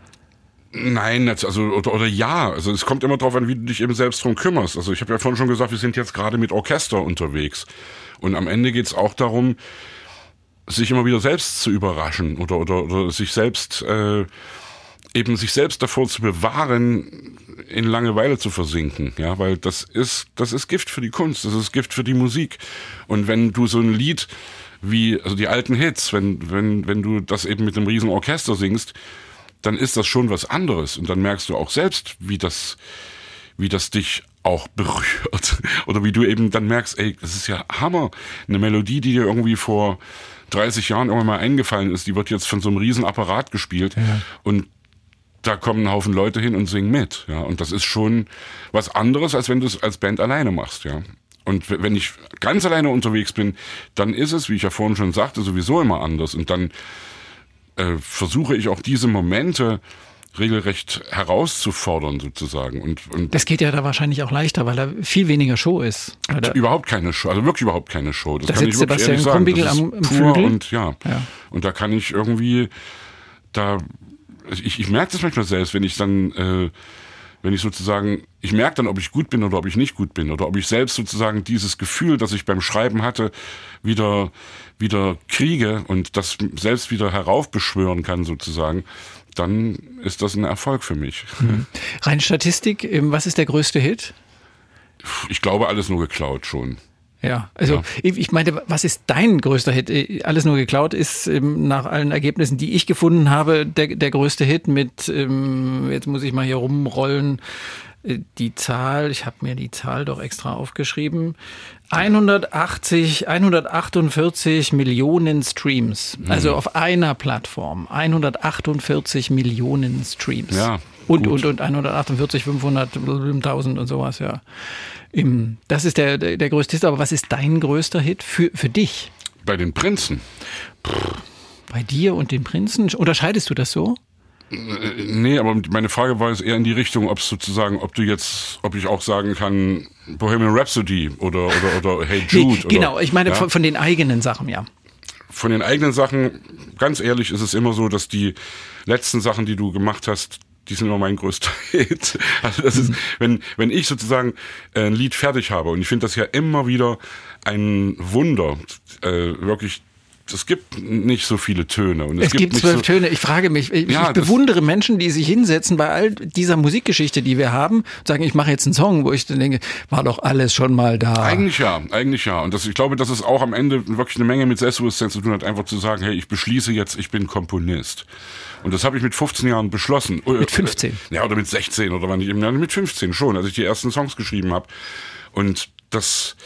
Nein, also oder, oder ja, also es kommt immer drauf an, wie du dich eben selbst drum kümmerst. Also ich habe ja vorhin schon gesagt, wir sind jetzt gerade mit Orchester unterwegs und am Ende geht's auch darum, sich immer wieder selbst zu überraschen oder oder, oder sich selbst äh, eben sich selbst davor zu bewahren, in Langeweile zu versinken, ja, weil das ist, das ist Gift für die Kunst, das ist Gift für die Musik. Und wenn du so ein Lied wie, also die alten Hits, wenn, wenn, wenn du das eben mit einem riesen Orchester singst, dann ist das schon was anderes. Und dann merkst du auch selbst, wie das, wie das dich auch berührt. Oder wie du eben dann merkst, ey, das ist ja Hammer. Eine Melodie, die dir irgendwie vor dreißig Jahren irgendwann mal eingefallen ist, die wird jetzt von so einem riesen Apparat gespielt. Ja. Und da kommen ein Haufen Leute hin und singen mit. Ja. Und das ist schon was anderes, als wenn du es als Band alleine machst, ja. Und wenn ich ganz alleine unterwegs bin, dann ist es, wie ich ja vorhin schon sagte, sowieso immer anders. Und dann äh, versuche ich auch diese Momente regelrecht herauszufordern sozusagen. Und, und das geht ja da wahrscheinlich auch leichter, weil da viel weniger Show ist. Oder? Überhaupt keine Show, also wirklich überhaupt keine Show. Das da kann ich wirklich Sebastian ehrlich sagen. Krumbiegel das ist am, am pur Flügel. Und ja. ja. Und da kann ich irgendwie, da, ich, ich merke das manchmal selbst, wenn ich dann, äh, wenn ich sozusagen, ich merke dann, ob ich gut bin oder ob ich nicht gut bin oder ob ich selbst sozusagen dieses Gefühl, das ich beim Schreiben hatte, wieder, wieder kriege und das selbst wieder heraufbeschwören kann sozusagen, dann ist das ein Erfolg für mich. Mhm. Rein Statistik, was ist der größte Hit? Ich glaube, alles nur geklaut schon. Ja, also ja. Ich meinte, was ist dein größter Hit? Alles nur geklaut ist nach allen Ergebnissen, die ich gefunden habe, der, der größte Hit mit, jetzt muss ich mal hier rumrollen, die Zahl, ich habe mir die Zahl doch extra aufgeschrieben, hundertachtzig, hundertachtundvierzig Millionen Streams, mhm. also auf einer Plattform, hundertachtundvierzig Millionen Streams. Ja. Und, und, und hundertachtundvierzig, fünfhunderttausend und sowas, ja. Das ist der, der, der größte Hit. Aber was ist dein größter Hit für, für dich? Bei den Prinzen. Bei dir und den Prinzen? Unterscheidest du das so? Nee, aber meine Frage war jetzt eher in die Richtung, ob es sozusagen, ob du jetzt, ob ich auch sagen kann, Bohemian Rhapsody oder, oder, oder Hey Jude. Nee, genau, oder, ich meine ja? von, von den eigenen Sachen, ja. Von den eigenen Sachen, ganz ehrlich, ist es immer so, dass die letzten Sachen, die du gemacht hast, die sind immer mein größter Hit. Also das ist, wenn, wenn ich sozusagen ein Lied fertig habe, und ich finde das ja immer wieder ein Wunder, äh, wirklich, es gibt nicht so viele Töne. Und es, es gibt, gibt zwölf so Töne. Ich frage mich, ich, ja, ich bewundere Menschen, die sich hinsetzen bei all dieser Musikgeschichte, die wir haben, und sagen, ich mache jetzt einen Song, wo ich dann denke, war doch alles schon mal da. Eigentlich ja, eigentlich ja. Und das, ich glaube, dass es auch am Ende wirklich eine Menge mit Selbstbewusstsein zu tun hat, einfach zu sagen, hey, ich beschließe jetzt, ich bin Komponist. Und das habe ich mit fünfzehn Jahren beschlossen. Mit fünfzehn? Ja, oder mit sechzehn oder wann ich eben, ja, mit fünfzehn schon, als ich die ersten Songs geschrieben habe. Und das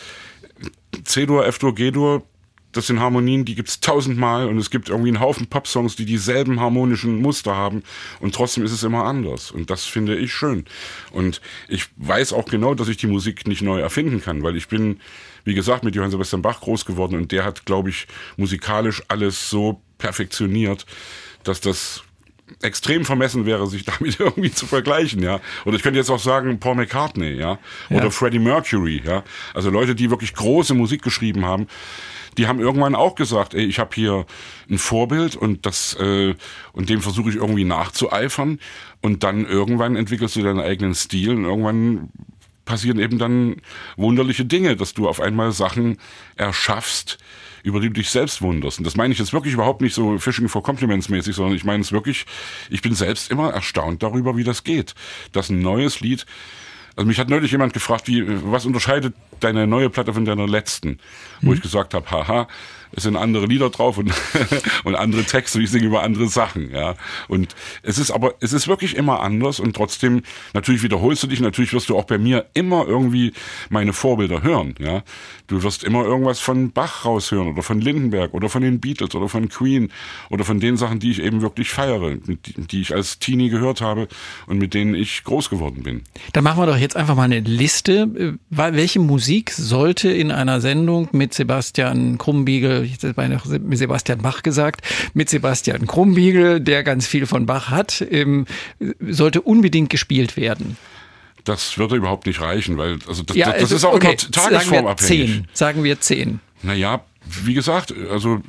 C-Dur, F-Dur, G-Dur, das sind Harmonien, die gibt's tausendmal und es gibt irgendwie einen Haufen Popsongs, die dieselben harmonischen Muster haben und trotzdem ist es immer anders und das finde ich schön. Und ich weiß auch genau, dass ich die Musik nicht neu erfinden kann, weil ich bin, wie gesagt, mit Johann Sebastian Bach groß geworden und der hat, glaube ich, musikalisch alles so perfektioniert, dass das extrem vermessen wäre, sich damit irgendwie zu vergleichen, ja. Oder ich könnte jetzt auch sagen Paul McCartney, ja, oder ja. Freddie Mercury, ja. Also Leute, die wirklich große Musik geschrieben haben, die haben irgendwann auch gesagt, ey, ich habe hier ein Vorbild und das äh, und dem versuche ich irgendwie nachzueifern und dann irgendwann entwickelst du deinen eigenen Stil und irgendwann passieren eben dann wunderliche Dinge, dass du auf einmal Sachen erschaffst, über die du dich selbst wunderst. Und das meine ich jetzt wirklich überhaupt nicht so Fishing for Compliments mäßig, sondern ich meine es wirklich, ich bin selbst immer erstaunt darüber, wie das geht. Dass ein neues Lied, also mich hat neulich jemand gefragt, wie, was unterscheidet deine neue Platte von deiner letzten? Wo mhm. ich gesagt habe, haha, es sind andere Lieder drauf und, und andere Texte, ich singe über andere Sachen, ja. Und es ist aber, es ist wirklich immer anders und trotzdem, natürlich wiederholst du dich, natürlich wirst du auch bei mir immer irgendwie meine Vorbilder hören, ja. Du wirst immer irgendwas von Bach raushören oder von Lindenberg oder von den Beatles oder von Queen oder von den Sachen, die ich eben wirklich feiere, mit, die ich als Teenie gehört habe und mit denen ich groß geworden bin. Dann machen wir doch jetzt einfach mal eine Liste. Welche Musik sollte in einer Sendung mit Sebastian Krumbiegel, ich habe bei Sebastian Bach gesagt, mit Sebastian Krumbiegel, der ganz viel von Bach hat, ähm, sollte unbedingt gespielt werden? Das würde überhaupt nicht reichen, weil also das, ja, das, das also, ist auch okay, immer tagesformabhängig. Sagen wir zehn. Sagen wir zehn. Naja, wie gesagt, also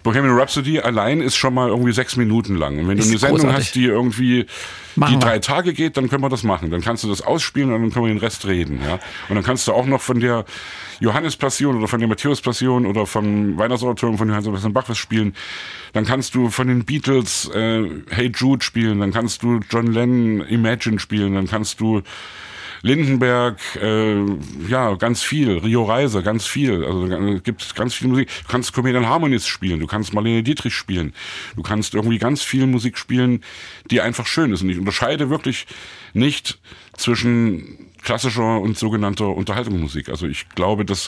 Bohemian Rhapsody allein ist schon mal irgendwie sechs Minuten lang. Und wenn Ist du eine Sendung großartig. hast, die irgendwie Machen die wir. drei Tage geht, dann können wir das machen. Dann kannst du das ausspielen und dann können wir den Rest reden. Ja? Und dann kannst du auch noch von der Johannes-Passion oder von der Matthäus-Passion oder vom Weihnachtsoratorium von Johann Sebastian Bach was spielen. Dann kannst du von den Beatles äh, Hey Jude spielen. Dann kannst du John Lennon Imagine spielen. Dann kannst du Lindenberg, äh, ja, ganz viel, Rio Reiser, ganz viel, also äh, gibt ganz viel Musik. Du kannst Comedian Harmonies spielen, du kannst Marlene Dietrich spielen, du kannst irgendwie ganz viel Musik spielen, die einfach schön ist. Und ich unterscheide wirklich nicht zwischen klassischer und sogenannter Unterhaltungsmusik. Also ich glaube, dass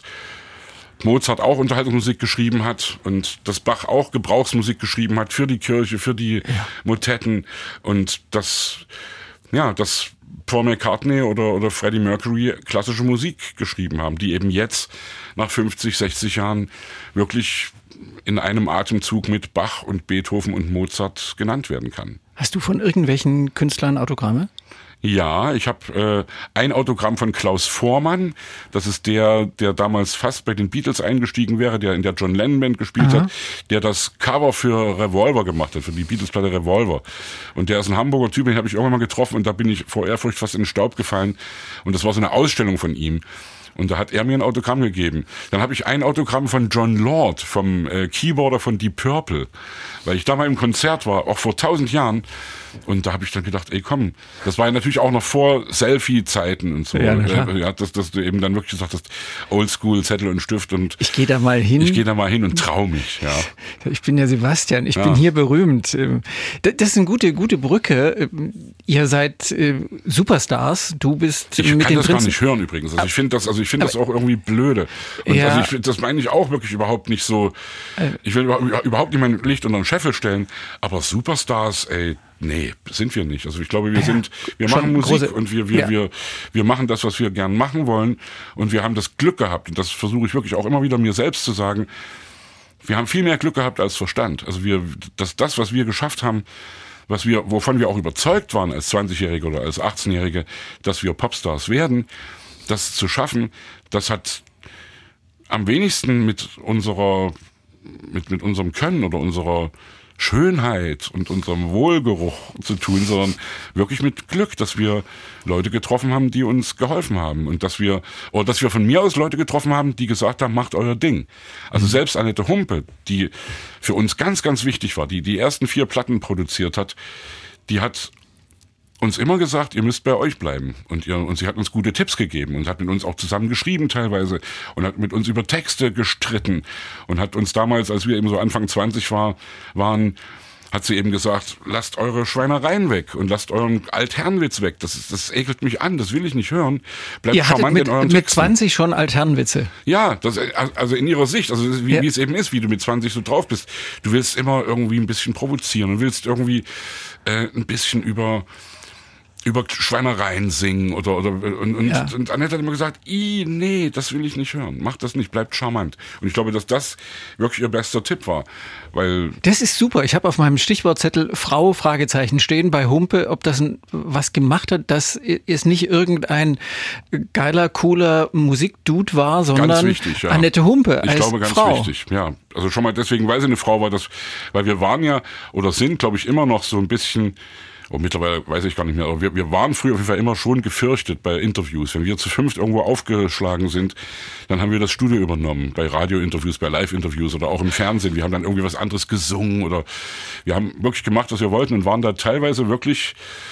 Mozart auch Unterhaltungsmusik geschrieben hat und dass Bach auch Gebrauchsmusik geschrieben hat für die Kirche, für die ja. Motetten und dass, ja, dass Paul McCartney oder, oder Freddie Mercury klassische Musik geschrieben haben, die eben jetzt nach fünfzig, sechzig Jahren wirklich in einem Atemzug mit Bach und Beethoven und Mozart genannt werden kann. Hast du von irgendwelchen Künstlern Autogramme? Ja, ich habe äh, ein Autogramm von Klaus Voormann. Das ist der, der damals fast bei den Beatles eingestiegen wäre, der in der John Lennon Band gespielt Aha. hat, der das Cover für Revolver gemacht hat, für die Beatles-Platte Revolver. Und der ist ein Hamburger Typ, den habe ich irgendwann mal getroffen und da bin ich vor Ehrfurcht fast in den Staub gefallen. Und das war so eine Ausstellung von ihm. Und da hat er mir ein Autogramm gegeben. Dann habe ich ein Autogramm von John Lord, vom äh, Keyboarder von Deep Purple, weil ich da mal im Konzert war, auch vor tausend Jahren. Und da habe ich dann gedacht, ey komm, das war ja natürlich auch noch vor Selfie-Zeiten und so. Ja, na klar. äh, ja, dass, dass du eben dann wirklich gesagt hast, Oldschool, Zettel und Stift und Ich gehe da mal hin. ich gehe da mal hin und trau mich. Ja. Ich bin ja Sebastian, ich Ja. bin hier berühmt. Ähm, d- Das ist eine gute, gute Brücke. Ähm, Ihr seid äh, Superstars, du bist Ich mit kann den das gar Prinzen. nicht hören übrigens. Also ich finde das, also ich finde das auch irgendwie blöde. Und Ja. also ich, find- das meine ich auch wirklich überhaupt nicht so. Ich will über- überhaupt nicht mein Licht unter den Scheffel stellen. Aber Superstars, ey, nee, sind wir nicht. Also ich glaube, wir Ja, sind, wir schon machen Musik große- und wir, wir, ja. wir, wir machen das, was wir gern machen wollen. Und wir haben das Glück gehabt. Und das versuche ich wirklich auch immer wieder mir selbst zu sagen. Wir haben viel mehr Glück gehabt als Verstand. Also wir, das, das, was wir geschafft haben, was wir, wovon wir auch überzeugt waren als zwanzigjährige oder als achtzehnjährige, dass wir Popstars werden, das zu schaffen, das hat am wenigsten mit unserer, mit, mit unserem Können oder unserer Schönheit und unserem Wohlgeruch zu tun, sondern wirklich mit Glück, dass wir Leute getroffen haben, die uns geholfen haben und dass wir, oder dass wir von mir aus Leute getroffen haben, die gesagt haben, macht euer Ding. Also mhm. selbst Annette Humpe, die für uns ganz, ganz wichtig war, die die ersten vier Platten produziert hat, die hat uns immer gesagt, ihr müsst bei euch bleiben. Und, ihr, und sie hat uns gute Tipps gegeben und hat mit uns auch zusammen geschrieben teilweise und hat mit uns über Texte gestritten und hat uns damals, als wir eben so Anfang zwanzig war, waren, hat sie eben gesagt, lasst eure Schweinereien weg und lasst euren Altherrenwitz weg. Das, ist, das ekelt mich an, das will ich nicht hören. Bleibt Ihr hattet charmant mit, in euren mit Texten. zwanzig schon Altherrenwitze. Ja, das, also in ihrer Sicht, also wie, Ja. wie es eben ist, wie du mit zwanzig so drauf bist. Du willst immer irgendwie ein bisschen provozieren und willst irgendwie äh, ein bisschen über über Schweinereien singen oder oder und, und, Ja. und Annette hat immer gesagt, i nee, das will ich nicht hören. Mach das nicht, bleibt charmant. Und ich glaube, dass das wirklich ihr bester Tipp war, weil Das ist super. Ich habe auf meinem Stichwortzettel Frau Fragezeichen stehen bei Humpe, ob das ein, was gemacht hat, dass es nicht irgendein geiler, cooler Musikdude war, sondern ganz wichtig, ja. Annette Humpe Ich als glaube, ganz Frau. wichtig, ja. Also schon mal deswegen, weil sie eine Frau war, das, weil wir waren ja oder sind, glaube ich, immer noch so ein bisschen. Oh, mittlerweile weiß ich gar nicht mehr, aber wir, wir waren früher auf jeden Fall immer schon gefürchtet bei Interviews. Wenn wir zu fünft irgendwo aufgeschlagen sind, dann haben wir das Studio übernommen. Bei Radiointerviews, bei Live-Interviews oder auch im Fernsehen. Wir haben dann irgendwie was anderes gesungen oder wir haben wirklich gemacht, was wir wollten und waren da teilweise wirklich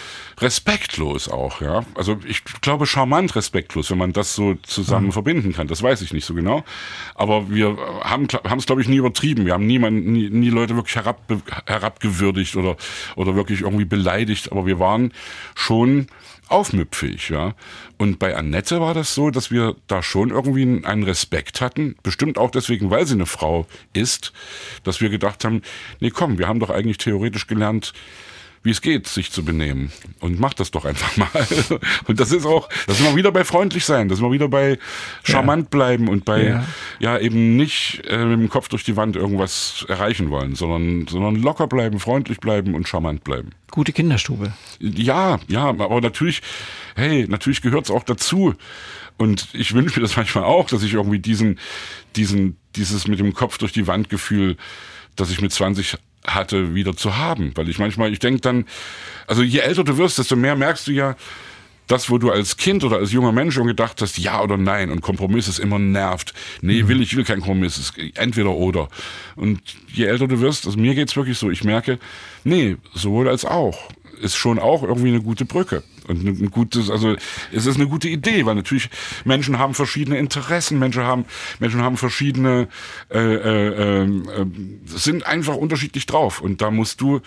respektlos auch, ja. Also ich glaube charmant respektlos, wenn man das so zusammen mhm. verbinden kann. Das weiß ich nicht so genau. Aber wir haben haben es, glaube ich, nie übertrieben. Wir haben niemanden, nie, nie Leute wirklich herab, herabgewürdigt oder oder wirklich irgendwie beleidigt. Aber wir waren schon aufmüpfig, ja. Und bei Annette war das so, dass wir da schon irgendwie einen Respekt hatten. Bestimmt auch deswegen, weil sie eine Frau ist, dass wir gedacht haben, nee, komm, wir haben doch eigentlich theoretisch gelernt, wie es geht, sich zu benehmen. Und macht das doch einfach mal. Und das ist auch, das ist immer wieder bei freundlich sein, das ist immer wieder bei charmant bleiben und bei, ja, ja eben nicht äh, mit dem Kopf durch die Wand irgendwas erreichen wollen, sondern, sondern locker bleiben, freundlich bleiben und charmant bleiben. Gute Kinderstube. Ja, ja, aber natürlich, hey, natürlich gehört's auch dazu. Und ich wünsche mir das manchmal auch, dass ich irgendwie diesen, diesen, dieses mit dem Kopf durch die Wand Gefühl das ich mit zwanzig hatte, wieder zu haben. Weil ich manchmal, ich denke dann, also je älter du wirst, desto mehr merkst du ja, das, wo du als Kind oder als junger Mensch schon gedacht hast, ja oder nein, und Kompromiss ist immer nervt. Nee, will ich, will kein Kompromiss, ist entweder oder. Und je älter du wirst, also mir geht's wirklich so, ich merke, nee, sowohl als auch, ist schon auch irgendwie eine gute Brücke. Und ein gutes, also es ist eine gute Idee, weil natürlich Menschen haben verschiedene Interessen, Menschen haben, Menschen haben verschiedene, äh, äh, äh, sind einfach unterschiedlich drauf. Und da musst du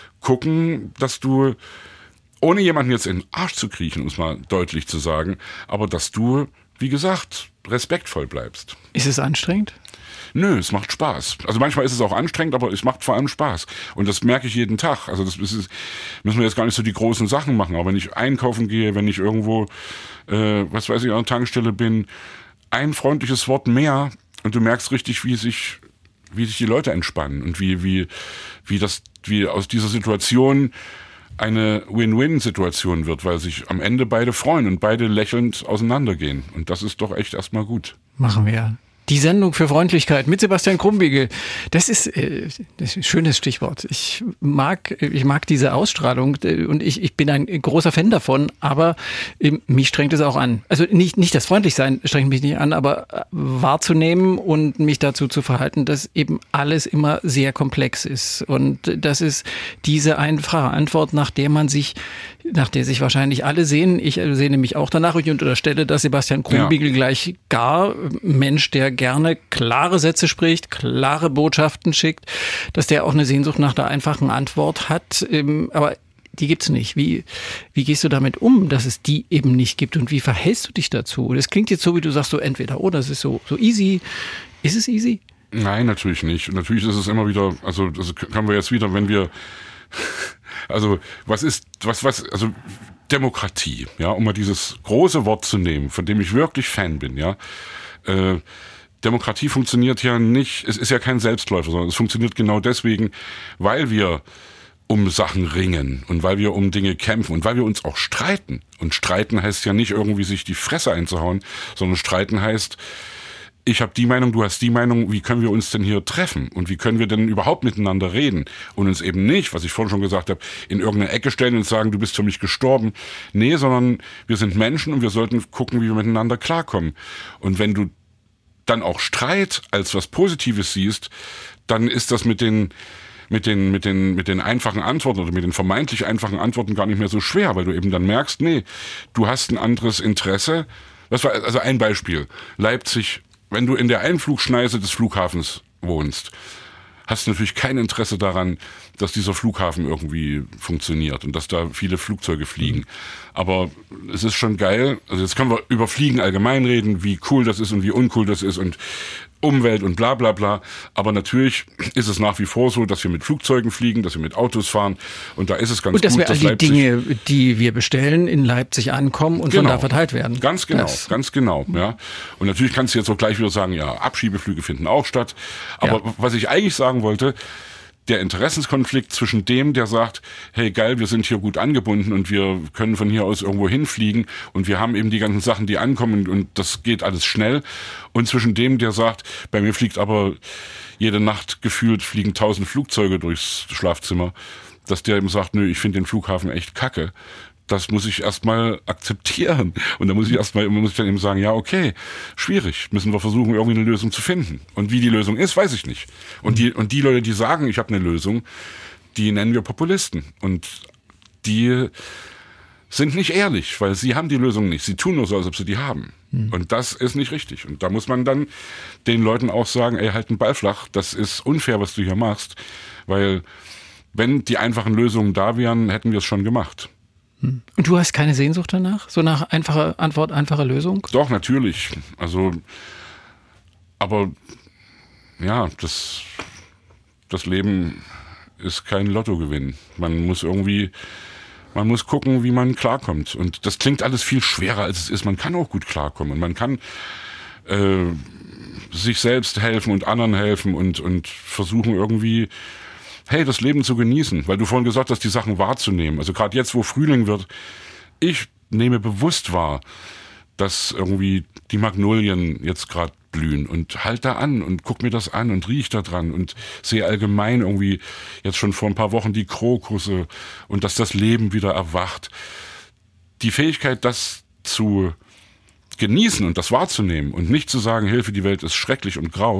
gucken, dass du, ohne jemanden jetzt in den Arsch zu kriechen, um es mal deutlich zu sagen, aber dass du, wie gesagt, respektvoll bleibst. Ist es anstrengend? Nö, es macht Spaß. Also manchmal ist es auch anstrengend, aber es macht vor allem Spaß. Und das merke ich jeden Tag. Also das ist, müssen wir jetzt gar nicht so die großen Sachen machen. Aber wenn ich einkaufen gehe, wenn ich irgendwo, äh, was weiß ich, an der Tankstelle bin, ein freundliches Wort mehr und du merkst richtig, wie sich, wie sich die Leute entspannen und wie, wie, wie das, wie aus dieser Situation eine Win-Win-Situation wird, weil sich am Ende beide freuen und beide lächelnd auseinandergehen. Und das ist doch echt erstmal gut. Machen wir. Die Sendung für Freundlichkeit mit Sebastian Krumbiegel. Das ist, äh, das ist ein schönes Stichwort. Ich mag, ich mag diese Ausstrahlung und ich, ich bin ein großer Fan davon, aber äh, mich strengt es auch an. Also nicht, nicht das Freundlichsein strengt mich nicht an, aber wahrzunehmen und mich dazu zu verhalten, dass eben alles immer sehr komplex ist. Und das ist diese einfache Antwort, nach der man sich, nach der sich wahrscheinlich alle sehen. Ich sehne mich auch danach und unterstelle, dass Sebastian Krumbiegel ja. gleich gar Mensch, der gerne klare Sätze spricht, klare Botschaften schickt, dass der auch eine Sehnsucht nach der einfachen Antwort hat. Aber die gibt's nicht. Wie, wie gehst du damit um, dass es die eben nicht gibt? Und wie verhältst du dich dazu? Das klingt jetzt so, wie du sagst, so entweder oder. Das ist so, so easy. Ist es easy? Nein, natürlich nicht. Und natürlich ist es immer wieder, also das können wir jetzt wieder, wenn wir, also was ist, was, was, also Demokratie, ja, um mal dieses große Wort zu nehmen, von dem ich wirklich Fan bin, ja, äh, Demokratie funktioniert ja nicht, es ist ja kein Selbstläufer, sondern es funktioniert genau deswegen, weil wir um Sachen ringen und weil wir um Dinge kämpfen und weil wir uns auch streiten. Und streiten heißt ja nicht irgendwie sich die Fresse einzuhauen, sondern streiten heißt, ich habe die Meinung, du hast die Meinung, wie können wir uns denn hier treffen? Und wie können wir denn überhaupt miteinander reden? Und uns eben nicht, was ich vorhin schon gesagt habe, in irgendeine Ecke stellen und sagen, du bist für mich gestorben. Nee, sondern wir sind Menschen und wir sollten gucken, wie wir miteinander klarkommen. Und wenn du dann auch Streit als was Positives siehst, dann ist das mit den mit den mit den mit den einfachen Antworten oder mit den vermeintlich einfachen Antworten gar nicht mehr so schwer, weil du eben dann merkst, nee, du hast ein anderes Interesse. Das war also ein Beispiel. Leipzig, wenn du in der Einflugschneise des Flughafens wohnst, hast du natürlich kein Interesse daran, dass dieser Flughafen irgendwie funktioniert und dass da viele Flugzeuge fliegen. Aber es ist schon geil, also jetzt können wir über Fliegen allgemein reden, wie cool das ist und wie uncool das ist und Umwelt und bla bla bla. Aber natürlich ist es nach wie vor so, dass wir mit Flugzeugen fliegen, dass wir mit Autos fahren. Und da ist es ganz und dass gut, wir all die Dinge, die wir bestellen, in Leipzig ankommen und genau, von da verteilt werden. Ganz genau, das. ganz genau. Ja. Und natürlich kannst du jetzt auch gleich wieder sagen, ja, Abschiebeflüge finden auch statt. Aber ja. was ich eigentlich sagen wollte, der Interessenskonflikt zwischen dem, der sagt, hey geil, wir sind hier gut angebunden und wir können von hier aus irgendwo hinfliegen und wir haben eben die ganzen Sachen, die ankommen und das geht alles schnell, und zwischen dem, der sagt, bei mir fliegt aber jede Nacht gefühlt fliegen tausend Flugzeuge durchs Schlafzimmer, dass der eben sagt, nö, ich finde den Flughafen echt kacke. Das muss ich erstmal akzeptieren. Und da muss ich erstmal, muss ich dann eben sagen, ja, okay, schwierig. Müssen wir versuchen, irgendwie eine Lösung zu finden. Und wie die Lösung ist, weiß ich nicht. Und die, und die Leute, die sagen, ich habe eine Lösung, die nennen wir Populisten. Und die sind nicht ehrlich, weil sie haben die Lösung nicht. Sie tun nur so, als ob sie die haben. Mhm. Und das ist nicht richtig. Und da muss man dann den Leuten auch sagen, ey, halt den Ball flach. Das ist unfair, was du hier machst. Weil wenn die einfachen Lösungen da wären, hätten wir es schon gemacht. Und du hast keine Sehnsucht danach? So nach einfacher Antwort, einfacher Lösung? Doch, natürlich. Also, aber ja, das, das Leben ist kein Lottogewinn. Man muss irgendwie, man muss gucken, wie man klarkommt. Und das klingt alles viel schwerer, als es ist. Man kann auch gut klarkommen. Und man kann äh, sich selbst helfen und anderen helfen und, und versuchen irgendwie, hey, das Leben zu genießen, weil du vorhin gesagt hast, die Sachen wahrzunehmen. Also gerade jetzt, wo Frühling wird, ich nehme bewusst wahr, dass irgendwie die Magnolien jetzt gerade aufblühen und halt da an und guck mir das an und riech da dran und sehe allgemein irgendwie jetzt schon vor ein paar Wochen die Krokusse und dass das Leben wieder erwacht. Die Fähigkeit, das zu genießen und das wahrzunehmen und nicht zu sagen, Hilfe, die Welt ist schrecklich und grau,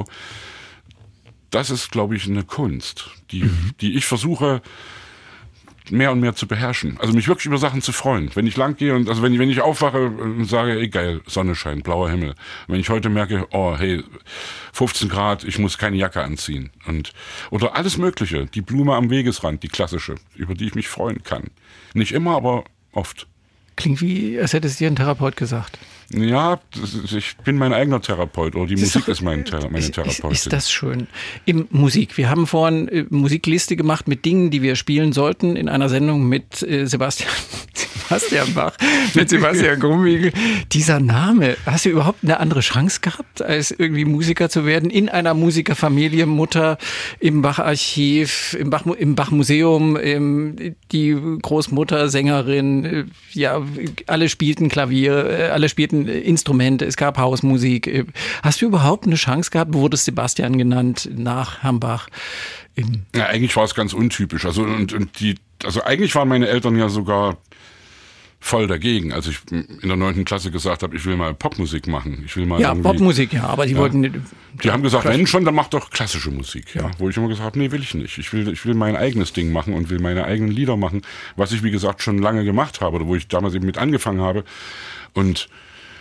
das ist, glaube ich, eine Kunst, die, mhm. die ich versuche mehr und mehr zu beherrschen. Also mich wirklich über Sachen zu freuen. Wenn ich lang gehe und also wenn ich, wenn ich aufwache und sage, ey geil, Sonne scheint, blauer Himmel. Wenn ich heute merke, oh hey, fünfzehn Grad, ich muss keine Jacke anziehen. Und oder alles Mögliche. Die Blume am Wegesrand, die klassische, über die ich mich freuen kann. Nicht immer, aber oft. Klingt wie, als hätte es dir ein Therapeut gesagt. Ja, ist, ich bin mein eigener Therapeut oder die ist Musik doch, ist mein Thera- meine Therapeutin. Ist, ist das schön. Im Musik. Wir haben vorhin äh, Musikliste gemacht mit Dingen, die wir spielen sollten in einer Sendung mit äh, Sebastian, Sebastian Bach, mit Sebastian Grumbigel. Dieser Name, hast du überhaupt eine andere Chance gehabt, als irgendwie Musiker zu werden? In einer Musikerfamilie, Mutter im Bach-Archiv, im, Bach, im Bach-Museum, im, die Großmutter, Sängerin, äh, ja, alle spielten Klavier, äh, alle spielten Instrumente, es gab Hausmusik. Hast du überhaupt eine Chance gehabt? Du wurdest Sebastian genannt nach Herrn Bach. Ja, eigentlich war es ganz untypisch. Also, und, und die, also eigentlich waren meine Eltern ja sogar voll dagegen, als ich in der neunten Klasse gesagt habe, ich will mal Popmusik machen. Ich will mal ja, Popmusik, ja, aber die ja. wollten... Die haben gesagt, wenn schon, dann mach doch klassische Musik. Ja. Ja. Wo ich immer gesagt habe, nee, will ich nicht. Ich will, ich will mein eigenes Ding machen und will meine eigenen Lieder machen, was ich, wie gesagt, schon lange gemacht habe oder wo ich damals eben mit angefangen habe. Und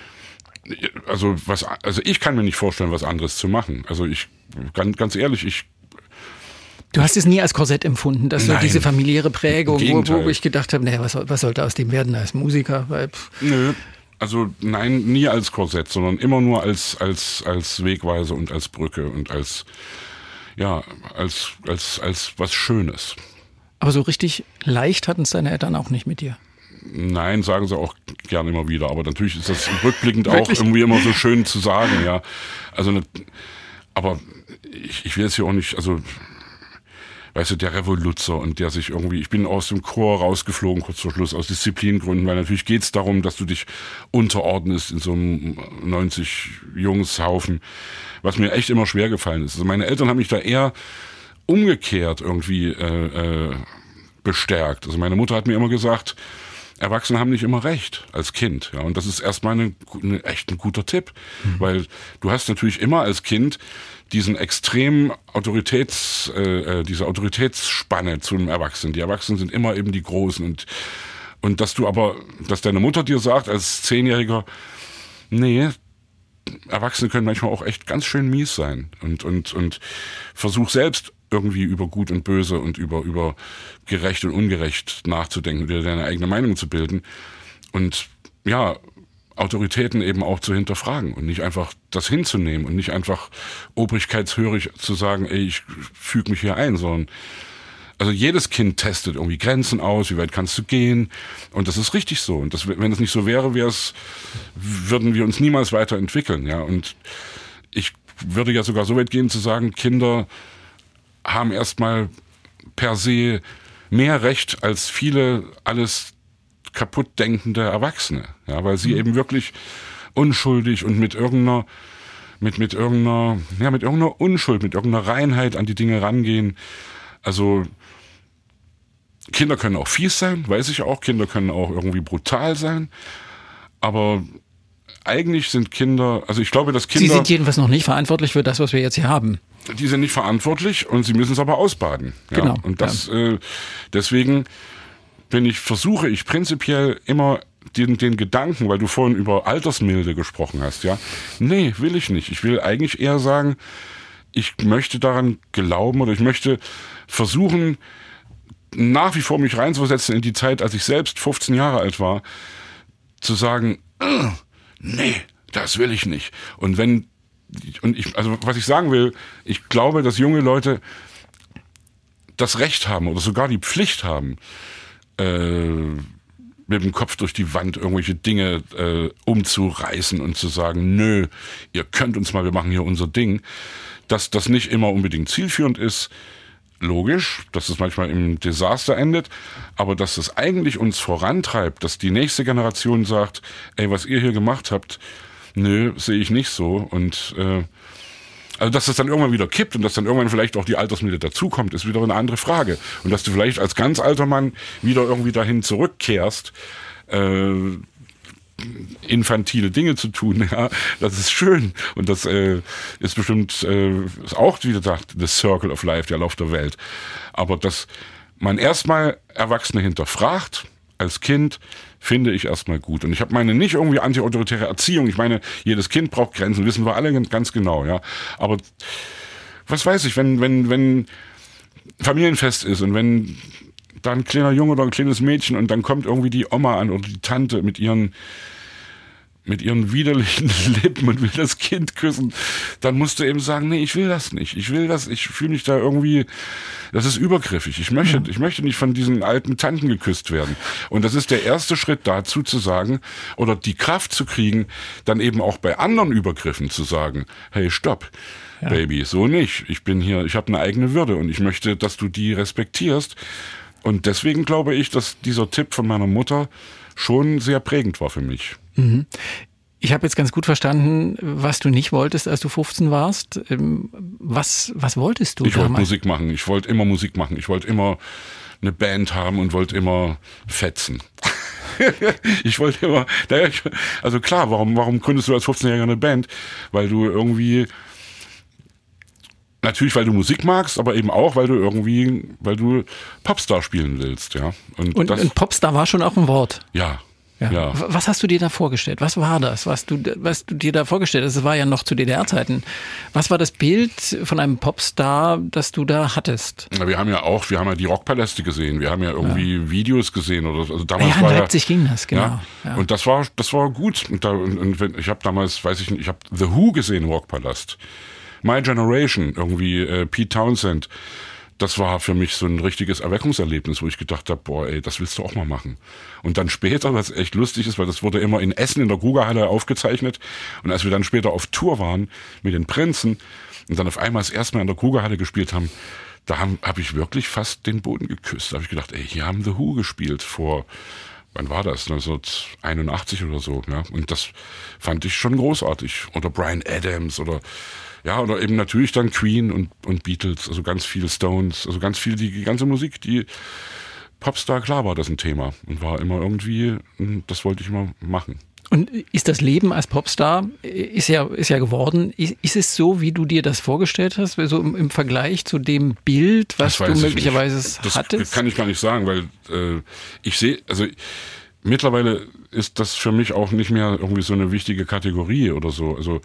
also was, also ich kann mir nicht vorstellen, was anderes zu machen. Also ich, ganz, ganz ehrlich, ich Du hast es nie als Korsett empfunden, dass Nein, so diese familiäre Prägung, wo, wo ich gedacht habe, naja, was, was sollte aus dem werden als Musiker? Weil, Nö, also nein, nie als Korsett, sondern immer nur als, als, als Wegweise und als Brücke und als, ja, als, als, als was Schönes. Aber so richtig leicht hatten es deine Eltern auch nicht mit dir? Nein, sagen sie auch gerne immer wieder, aber natürlich ist das rückblickend auch irgendwie immer so schön zu sagen, ja. Also, ne, aber ich, ich will jetzt hier auch nicht, also weißt du, der Revoluzer und der sich irgendwie, ich bin aus dem Chor rausgeflogen, kurz vor Schluss, aus Disziplingründen, weil natürlich geht es darum, dass du dich unterordnest in so einem neunzig Jungshaufen, was mir echt immer schwer gefallen ist. Also meine Eltern haben mich da eher umgekehrt irgendwie äh, äh, bestärkt. Also meine Mutter hat mir immer gesagt, Erwachsene haben nicht immer recht als Kind. Ja, und das ist erstmal eine, eine, echt ein guter Tipp, mhm. weil du hast natürlich immer als Kind diesen extremen Autoritäts, äh, diese Autoritätsspanne zu einem Erwachsenen. Die Erwachsenen sind immer eben die Großen und und dass du aber, dass deine Mutter dir sagt als Zehnjähriger, nee, Erwachsene können manchmal auch echt ganz schön mies sein und und und versuch selbst irgendwie über Gut und Böse und über über gerecht und ungerecht nachzudenken und dir deine eigene Meinung zu bilden und ja, Autoritäten eben auch zu hinterfragen und nicht einfach das hinzunehmen und nicht einfach obrigkeitshörig zu sagen, ey, ich füge mich hier ein, sondern also jedes Kind testet irgendwie Grenzen aus, wie weit kannst du gehen und das ist richtig so und das, wenn es nicht so wäre, wäre es, würden wir uns niemals weiterentwickeln, ja, und ich würde ja sogar so weit gehen zu sagen, Kinder haben erstmal per se mehr Recht als viele alles kaputt denkende Erwachsene, ja, weil sie mhm. eben wirklich unschuldig und mit irgendeiner, mit, mit irgendeiner, ja, mit irgendeiner Unschuld, mit irgendeiner Reinheit an die Dinge rangehen. Also, Kinder können auch fies sein, weiß ich auch, Kinder können auch irgendwie brutal sein, aber eigentlich sind Kinder, also ich glaube, dass Kinder... Sie sind jedenfalls noch nicht verantwortlich für das, was wir jetzt hier haben. Die sind nicht verantwortlich und sie müssen es aber ausbaden. Ja? Genau. Und das, ja. äh, deswegen bin ich, versuche ich prinzipiell immer den, den Gedanken, weil du vorhin über Altersmilde gesprochen hast, ja. Nee, will ich nicht. Ich will eigentlich eher sagen, ich möchte daran glauben oder ich möchte versuchen, nach wie vor mich reinzuversetzen in die Zeit, als ich selbst fünfzehn Jahre alt war, zu sagen, äh, nee, das will ich nicht. Und wenn, und ich, also was ich sagen will, ich glaube, dass junge Leute das Recht haben oder sogar die Pflicht haben, äh, mit dem Kopf durch die Wand irgendwelche Dinge äh, umzureißen und zu sagen, nö, ihr könnt uns mal, wir machen hier unser Ding. Dass das nicht immer unbedingt zielführend ist, logisch, dass es manchmal im Desaster endet, aber dass es eigentlich uns vorantreibt, dass die nächste Generation sagt, ey, was ihr hier gemacht habt, Nö, sehe ich nicht so. Und äh, also dass das dann irgendwann wieder kippt und dass dann irgendwann vielleicht auch die Altersmitte dazukommt, ist wieder eine andere Frage. Und dass du vielleicht als ganz alter Mann wieder irgendwie dahin zurückkehrst, äh, infantile Dinge zu tun, ja, das ist schön. Und das äh, ist bestimmt äh, ist auch, wie gesagt, the circle of life, der Lauf der Welt. Aber dass man erstmal Erwachsene hinterfragt, als Kind, finde ich erstmal gut. Und ich habe meine nicht irgendwie anti-autoritäre Erziehung. Ich meine, jedes Kind braucht Grenzen, wissen wir alle ganz genau, ja. Aber was weiß ich, wenn, wenn, wenn Familienfest ist und wenn da ein kleiner Junge oder ein kleines Mädchen und dann kommt irgendwie die Oma an oder die Tante mit ihren mit ihren widerlichen Lippen und will das Kind küssen, dann musst du eben sagen, nee, ich will das nicht. Ich will das, ich fühle mich da irgendwie, das ist übergriffig. Ich möchte, ich möchte nicht von diesen alten Tanten geküsst werden. Und das ist der erste Schritt dazu zu sagen, oder die Kraft zu kriegen, dann eben auch bei anderen Übergriffen zu sagen, hey, stopp, ja. Baby, so nicht. Ich bin hier, ich habe eine eigene Würde und ich möchte, dass du die respektierst. Und deswegen glaube ich, dass dieser Tipp von meiner Mutter schon sehr prägend war für mich. Mhm. Ich habe jetzt ganz gut verstanden, was du nicht wolltest, als du fünfzehn warst. Was, was wolltest du Ich damals? wollte Musik machen. Ich wollte immer Musik machen. Ich wollte immer eine Band haben und wollte immer fetzen. Ich wollte immer, also klar, warum, warum gründest du als fünfzehnjähriger eine Band? Weil du irgendwie, natürlich, weil du Musik magst, aber eben auch, weil du irgendwie, weil du Popstar spielen willst, ja. Und, und, das, und Popstar war schon auch ein Wort. Ja. Ja. Ja. Was hast du dir da vorgestellt? Was war das, was du, was du dir da vorgestellt hast? Es war ja noch zu D D R-Zeiten. Was war das Bild von einem Popstar, das du da hattest? Wir haben ja auch, wir haben ja die Rockpaläste gesehen, wir haben ja irgendwie ja. Videos gesehen oder also damals ja, in war Leipzig ja, ging das, genau. Ja, ja. Und das war, das war gut. Und, da, und, und ich habe damals, weiß ich nicht, ich habe The Who gesehen im Rockpalast. My Generation, irgendwie äh, Pete Townsend. Das war für mich so ein richtiges Erweckungserlebnis, wo ich gedacht habe, boah, ey, das willst du auch mal machen. Und dann später, was echt lustig ist, weil das wurde immer in Essen in der Grugerhalle aufgezeichnet. Und als wir dann später auf Tour waren mit den Prinzen und dann auf einmal das erste Mal in der Grugerhalle gespielt haben, da habe hab ich wirklich fast den Boden geküsst. Da habe ich gedacht, ey, hier haben The Who gespielt vor, wann war das? neunzehnhunderteinundachtzig oder so. Ja? Und das fand ich schon großartig. Oder Bryan Adams oder ja, oder eben natürlich dann Queen und, und Beatles, also ganz viele Stones, also ganz viel, die, die ganze Musik, die Popstar, klar war das ein Thema und war immer irgendwie, das wollte ich immer machen. Und ist das Leben als Popstar, ist ja, ist ja geworden, ist, ist es so, wie du dir das vorgestellt hast, so im, im Vergleich zu dem Bild, was du möglicherweise das hattest? Das kann ich gar nicht sagen, weil äh, ich sehe, also mittlerweile ist das für mich auch nicht mehr irgendwie so eine wichtige Kategorie oder so, also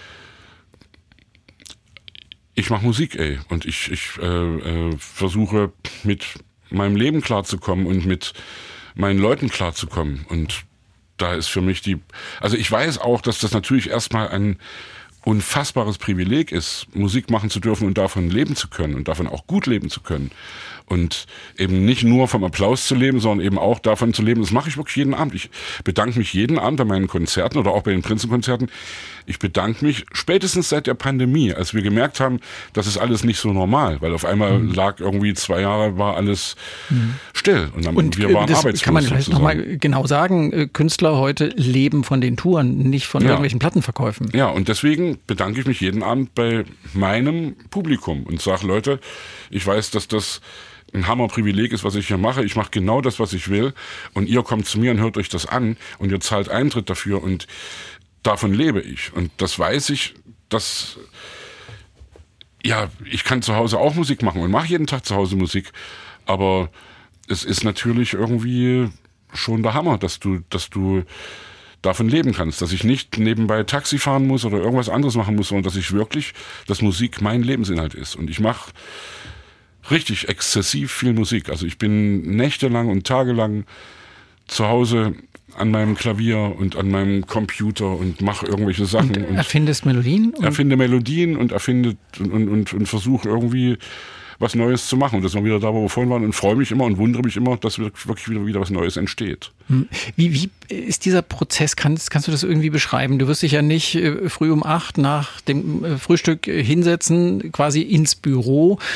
ich mache Musik, ey, und ich, ich äh, äh, versuche mit meinem Leben klarzukommen und mit meinen Leuten klarzukommen. Und da ist für mich die, also ich weiß auch, dass das natürlich erstmal ein unfassbares Privileg ist, Musik machen zu dürfen und davon leben zu können und davon auch gut leben zu können. Und eben nicht nur vom Applaus zu leben, sondern eben auch davon zu leben. Das mache ich wirklich jeden Abend. Ich bedanke mich jeden Abend bei meinen Konzerten oder auch bei den Prinzenkonzerten. Ich bedanke mich spätestens seit der Pandemie, als wir gemerkt haben, das ist alles nicht so normal, weil auf einmal mhm. lag irgendwie zwei Jahre, war alles mhm. still und, dann, und wir waren das arbeitslos. Kann man vielleicht nochmal genau sagen, Künstler heute leben von den Touren, nicht von ja. irgendwelchen Plattenverkäufen. Ja, und deswegen bedanke ich mich jeden Abend bei meinem Publikum und sage, Leute, ich weiß, dass das ein Hammerprivileg ist, was ich hier mache. Ich mache genau das, was ich will. Und ihr kommt zu mir und hört euch das an und ihr zahlt Eintritt dafür und davon lebe ich. Und das weiß ich, dass, ja, ich kann zu Hause auch Musik machen und mache jeden Tag zu Hause Musik. Aber es ist natürlich irgendwie schon der Hammer, dass du, dass du davon leben kannst, dass ich nicht nebenbei Taxi fahren muss oder irgendwas anderes machen muss, sondern dass ich wirklich, dass Musik mein Lebensinhalt ist. Und ich mache richtig exzessiv viel Musik. Also ich bin nächtelang und tagelang zu Hause an meinem Klavier und an meinem Computer und mache irgendwelche Sachen. Und erfindest Melodien? Und erfinde Melodien und erfinde und, und, und, und versuche irgendwie was Neues zu machen. Und das ist mal wieder da, wo wir vorhin waren und freue mich immer und wundere mich immer, dass wirklich wieder, wieder was Neues entsteht. Wie, wie ist dieser Prozess? Kannst, kannst du das irgendwie beschreiben? Du wirst dich ja nicht äh, früh um acht nach dem äh, Frühstück hinsetzen, quasi ins Büro.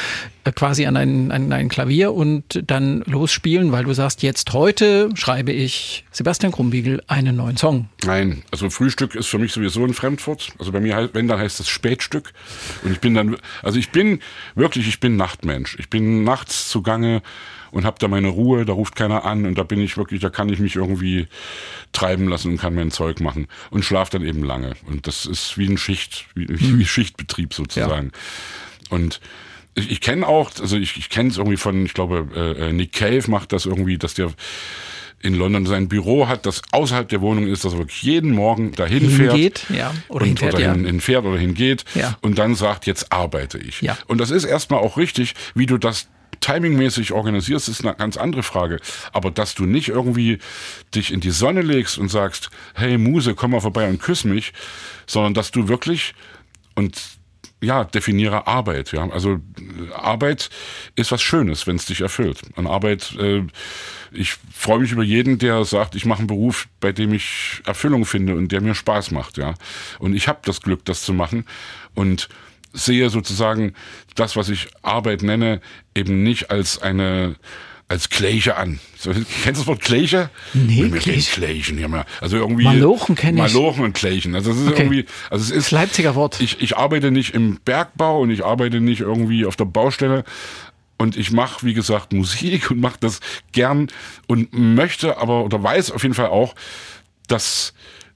quasi an ein, an ein Klavier und dann losspielen, weil du sagst, jetzt heute schreibe ich Sebastian Krumbiegel einen neuen Song? Nein, also Frühstück ist für mich sowieso ein Fremdwort. Also bei mir, wenn, dann heißt das Spätstück. Und ich bin dann, also ich bin wirklich, ich bin Nachtmensch. Ich bin nachts zugange und habe da meine Ruhe, da ruft keiner an und da bin ich wirklich, da kann ich mich irgendwie treiben lassen und kann mein Zeug machen und schlafe dann eben lange. Und das ist wie ein Schicht, wie, hm. wie Schichtbetrieb sozusagen. Ja. Und ich, ich kenne auch, also ich, ich kenne es irgendwie von, ich glaube, äh, Nick Cave macht das irgendwie, dass der in London sein Büro hat, das außerhalb der Wohnung ist, dass er wirklich jeden Morgen dahin hingeht, fährt. Ja. Oder und, hinfährt, oder ja. hin, hinfährt oder hingeht ja. und dann sagt, jetzt arbeite ich. Ja. Und das ist erstmal auch richtig, wie du das timingmäßig organisierst, ist eine ganz andere Frage. Aber dass du nicht irgendwie dich in die Sonne legst und sagst, hey Muse, komm mal vorbei und küss mich, sondern dass du wirklich und ja, definiere Arbeit. Ja, also Arbeit ist was Schönes, wenn es dich erfüllt. Und Arbeit, äh, ich freue mich über jeden, der sagt, ich mache einen Beruf, bei dem ich Erfüllung finde und der mir Spaß macht. Ja, und ich habe das Glück, das zu machen und sehe sozusagen das, was ich Arbeit nenne, eben nicht als eine als Kleiche an. So, kennst du das Wort Kleiche? Nee, Kleichen. Kleichen, ja, also irgendwie Malochen kenne ich. Malochen und Kleichen. Also es ist okay. irgendwie, also es ist das Leipziger Wort. Ich, ich arbeite nicht im Bergbau und ich arbeite nicht irgendwie auf der Baustelle. Und ich mache, wie gesagt, Musik und mache das gern und möchte aber oder weiß auf jeden Fall auch, dass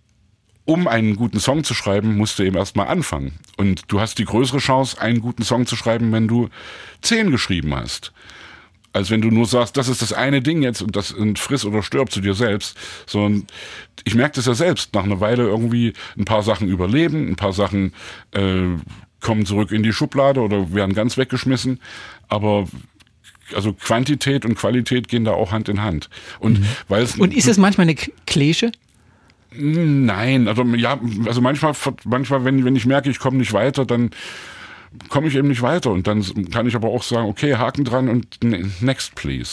um einen guten Song zu schreiben, musst du eben erstmal anfangen. Und du hast die größere Chance, einen guten Song zu schreiben, wenn du zehn geschrieben hast. Als wenn du nur sagst, das ist das eine Ding jetzt und das und friss oder stirb zu dir selbst. Sondern ich merke das ja selbst, nach einer Weile irgendwie ein paar Sachen überleben, ein paar Sachen äh, kommen zurück in die Schublade oder werden ganz weggeschmissen. Aber also Quantität und Qualität gehen da auch Hand in Hand. Und, mhm. weil es, und ist es manchmal eine Klische? Nein, also ja, also manchmal, manchmal, wenn, wenn ich merke, ich komme nicht weiter, dann komme ich eben nicht weiter und dann kann ich aber auch sagen, okay, Haken dran und next please.